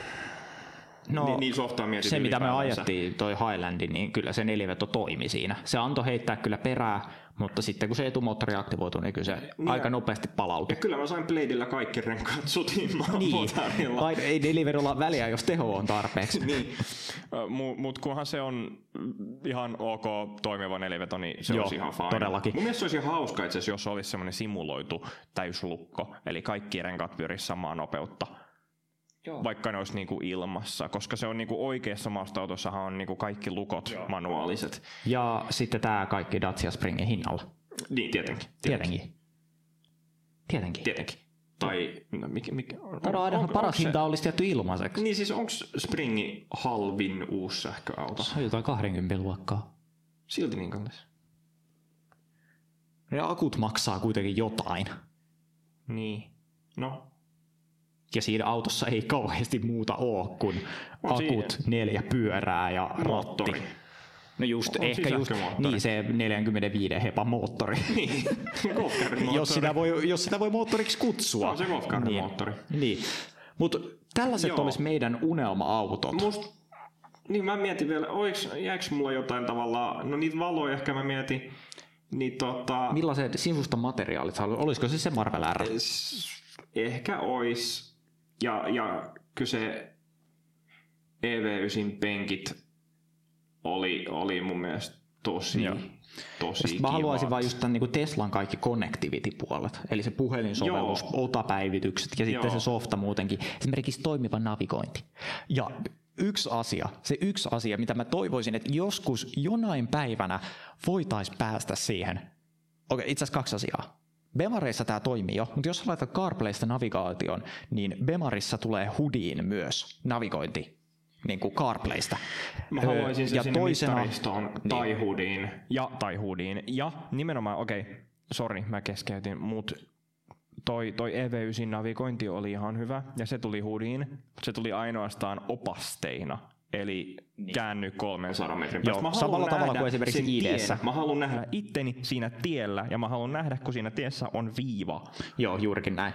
No, niin se mitä me ajettiin, toi Highlandi, niin kyllä se neliveto toimi siinä. Se antoi heittää kyllä perää, mutta sitten kun se etumoottori aktivoitui, niin kyllä se aika nopeasti palautui. Ja kyllä mä sain Bladeilla kaikki renkaat sutimaan motorilla. Ei nelivedolla väliä, jos teho on tarpeeksi. Niin. Mutta kunhan se on ihan ok toimiva neliveto, niin se olisi ihan fine. Todellakin. Mun mielestä se olisi ihan hauska itse asiassa, jos olisi semmoinen simuloitu täyslukko, eli kaikki renkaat pyörisi samaa nopeutta. Joo. Vaikka ne olisi niinku ilmassa, koska se on niinku oikeassa maastoautossahan on niinku kaikki lukot manuaaliset. Ja sitten tämä kaikki Dacia Springin hinnalla. Niin, tietenkin. Tai ainahan paras hinta olisi tietty ilmaiseksi. Niin siis onko Springi halvin uusi sähköauto? Se on jotain 20 luokkaa. Silti niin kallis. Ja akut maksaa kuitenkin jotain. Niin, no. Ja siinä autossa ei kauheasti muuta ole kuin akut, 4 pyörää ja moottori. No just, on ehkä just, niin se 45 hepan moottori. Niin, jos sitä voi moottoriksi kutsua. Se on se golfkarimoottori. Niin. Mutta tällaiset olisi meidän unelma-autot. Niin mä mietin vielä, jääkö mulla jotain tavallaan, no niitä valoja ehkä mä mietin. Niin millaiset sivusta materiaalit, olisiko se Marvel R? Ehkä ois. Ja kyllä se EV9 penkit oli mun mielestä tosi kivat. Mä haluaisin vaan just tämän niin kuin Teslan kaikki connectivity-puolet, eli se puhelinsovellus, otapäivitykset ja sitten se softa muutenkin, esimerkiksi toimiva navigointi. Ja yksi asia, mitä mä toivoisin, että joskus jonain päivänä voitaisiin päästä siihen. Okei, itse asiassa 2 asiaa. Bemareissa tämä toimii jo, mutta jos laitat CarPlaysta navigaation, niin Bemarissa tulee HUDiin myös navigointi, niin kuin CarPlaysta. Mä haluaisin sen sinne mittaristoon tai HUDiin. Ja nimenomaan, mä keskeytin, mutta toi EV9 navigointi oli ihan hyvä ja se tuli HUDiin. Se tuli ainoastaan opasteina eli käänny 300 metrin päästä. Joo, samalla tavalla kuin esimerkiksi ID:ssä. Mä haluan nähdä itteni siinä tiellä ja mä haluan nähdä, kun siinä tiessä on viiva. Joo, juurikin näin.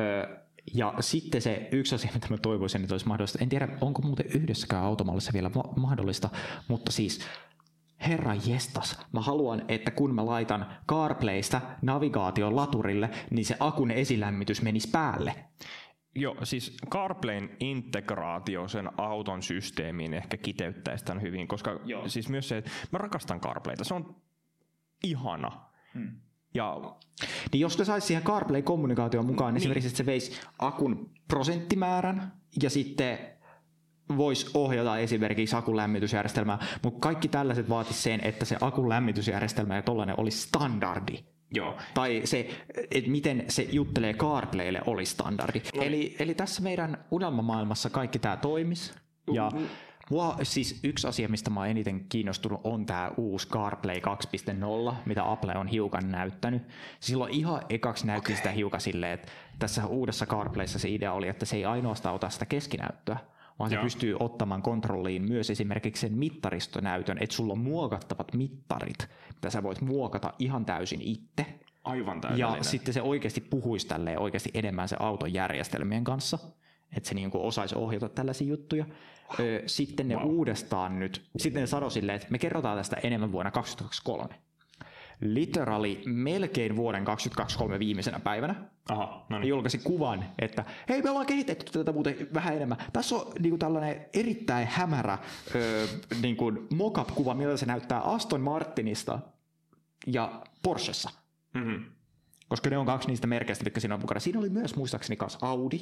Ja sitten se yksi asia, mitä mä toivoisin, että olisi mahdollista. En tiedä, onko muuten yhdessäkään automallissa vielä mahdollista, mutta siis herra jestas, mä haluan, että kun mä laitan CarPlaysta navigaation laturille, niin se akun esilämmitys menisi päälle. Joo, siis CarPlayn integraatio sen auton systeemiin ehkä kiteyttäisi tämän hyvin, koska siis myös se, että mä rakastan CarPlayta, se on ihana. Ja niin jos ne saisi siihen CarPlay-kommunikaation mukaan, niin esimerkiksi että se veisi akun prosenttimäärän ja sitten voisi ohjata esimerkiksi akun lämmitysjärjestelmää, mutta kaikki tällaiset vaatisi sen, että se akun lämmitysjärjestelmä ja tollainen olisi standardi. Joo. Tai se, että miten se juttelee CarPlaylle olisi standardi. Eli tässä meidän unelmamaailmassa kaikki tämä toimisi. Ja mua siis yksi asia, mistä mä oon eniten kiinnostunut, on tämä uusi CarPlay 2.0, mitä Apple on hiukan näyttänyt. Silloin ihan ekaksi näytti sitä hiukan silleen, että tässä uudessa CarPlayssa se idea oli, että se ei ainoastaan ota sitä keskinäyttöä, vaan se pystyy ottamaan kontrolliin myös esimerkiksi sen mittaristonäytön, että sulla on muokattavat mittarit, mitä sä voit muokata ihan täysin itse. Aivan täydellinen. Ja sitten se oikeasti puhuisi tälleen oikeasti enemmän se auton järjestelmien kanssa, että se niin kuin osaisi ohjata tällaisia juttuja. Sitten ne uudestaan nyt, sitten ne sanoi silleen, että me kerrotaan tästä enemmän vuonna 2023. Literally melkein vuoden 2023 viimeisenä päivänä. Aha, no niin. Julkaisi kuvan, että hei, me ollaan kehitetty tätä muuten vähän enemmän. Tässä on niinku tällainen erittäin hämärä niinku mock-up-kuva, miltä se näyttää Aston Martinista ja Porschessa. Mm-hmm. Koska ne on kaksi niistä merkeistä, mitkä siinä on mukana. Siinä oli myös muistaakseni kanssa Audi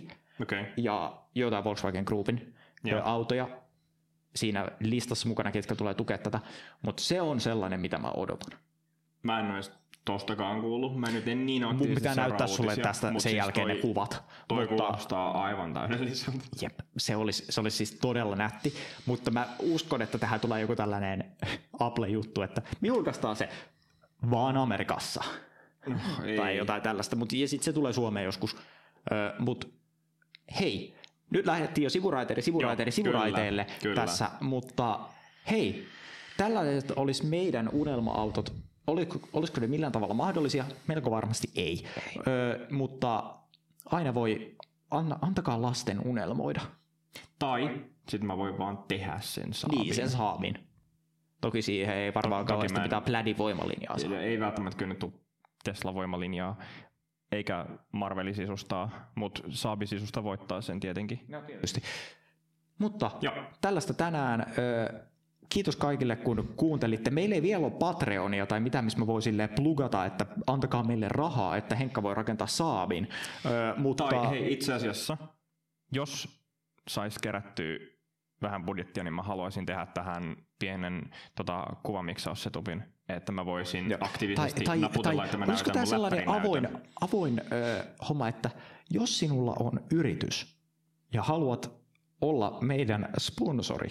ja jotain Volkswagen Groupin autoja siinä listassa mukana, ketkä tulee tukea tätä. Mutta se on sellainen, mitä mä odotan. Mä en ole tostakaan kuullut. Mä nyt en niin aktiivisesti mun pitää näyttää sulle tästä sen siis jälkeen ne kuvat. Toi kuulostaa aivan täydelliseltä. Jep, se olisi siis todella nätti. Mutta mä uskon, että tähän tulee joku tällainen Apple-juttu, että me julkaistaan se vaan Amerikassa. Tai jotain tällaista. Ja sitten se tulee Suomeen joskus. Mutta hei, nyt lähdettiin jo sivuraiteille tässä. Mutta hei, tällaiset olisi meidän unelma-autot. Olisiko ne millään tavalla mahdollisia? Melko varmasti ei. Mutta aina voi, antakaa lasten unelmoida. Tai sitten mä voin vaan tehdä sen saabin. Niin, sen saabin. Toki siihen ei varmaan kauheasti pitää plädin voimalinjaa saa. Ei välttämättä kyllä tule Tesla-voimalinjaa, eikä Marvelin sisustaa, mutta Saabin sisusta voittaa sen tietenkin. No, tietysti. Mutta tällaista tänään. Kiitos kaikille, kun kuuntelitte. Meillä ei vielä ole Patreonia tai mitään, missä mä voin silleen plugata, että antakaa meille rahaa, että Henkka voi rakentaa Saabin. Mutta tai hei, itse asiassa, jos sais kerättyä vähän budjettia, niin mä haluaisin tehdä tähän pienen kuvamiksaussetupin, että mä voisin aktiivisesti naputella, että mä näytän mun sellainen avoin homma, että jos sinulla on yritys ja haluat olla meidän sponsori,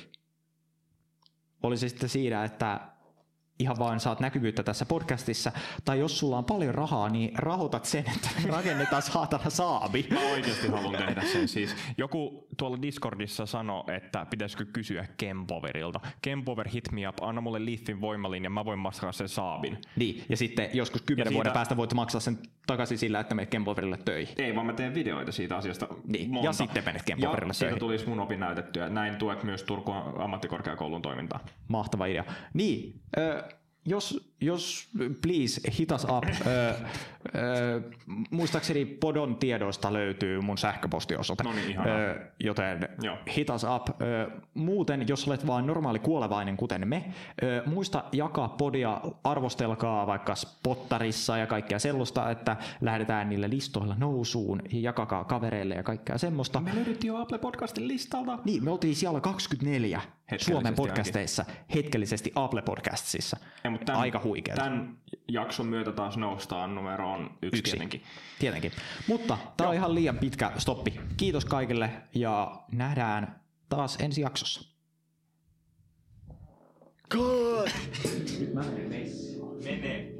oli se sitten siinä, että ihan vaan saat näkyvyyttä tässä podcastissa, tai jos sulla on paljon rahaa, niin rahoitat sen, että rakennetaan saatana Saabi. Mä oikeasti haluan tehdä sen. Siis joku tuolla Discordissa sanoi, että pitäisikö kysyä Kempoverilta. Kempover hit me up, anna mulle Leafin voimalinja, mä voin maksaa sen Saabin. Niin, ja sitten joskus 10 vuoden päästä voit maksaa sen takaisin sillä, että menet Kempoverille töihin. Ei, vaan mä teen videoita siitä asiasta. Niin, ja sitten menet Kempoverille töihin. Ja siitä tulisi mun opin näytettyä. Näin tuet myös Turku ammattikorkeakoulun toimintaa. Mahtava idea. Niin, jos please hit us up. Muistaakseni Podon tiedoista löytyy mun sähköpostiosoite. No niin, ihanaa. Joten hit us up. Muuten, jos olet vaan normaali kuolevainen kuten me, muista jakaa podia, arvostelkaa vaikka Spottarissa ja kaikkea sellaista, että lähdetään niillä listoilla nousuun ja jakakaa kavereille ja kaikkea semmoista. Me löydettiin jo Apple Podcastin listalta. Niin, me oltiin siellä 24 Suomen podcasteissa, hetkellisesti Apple Podcastsissa. Aika huikeeta. Tämän jakson myötä taas noustaan numeroon 1 tietenkin. Tietenkin. Mutta tämä on ihan liian pitkä stoppi. Kiitos kaikille ja nähdään taas ensi jaksossa. Good! Nyt mä menen messiin. Mene.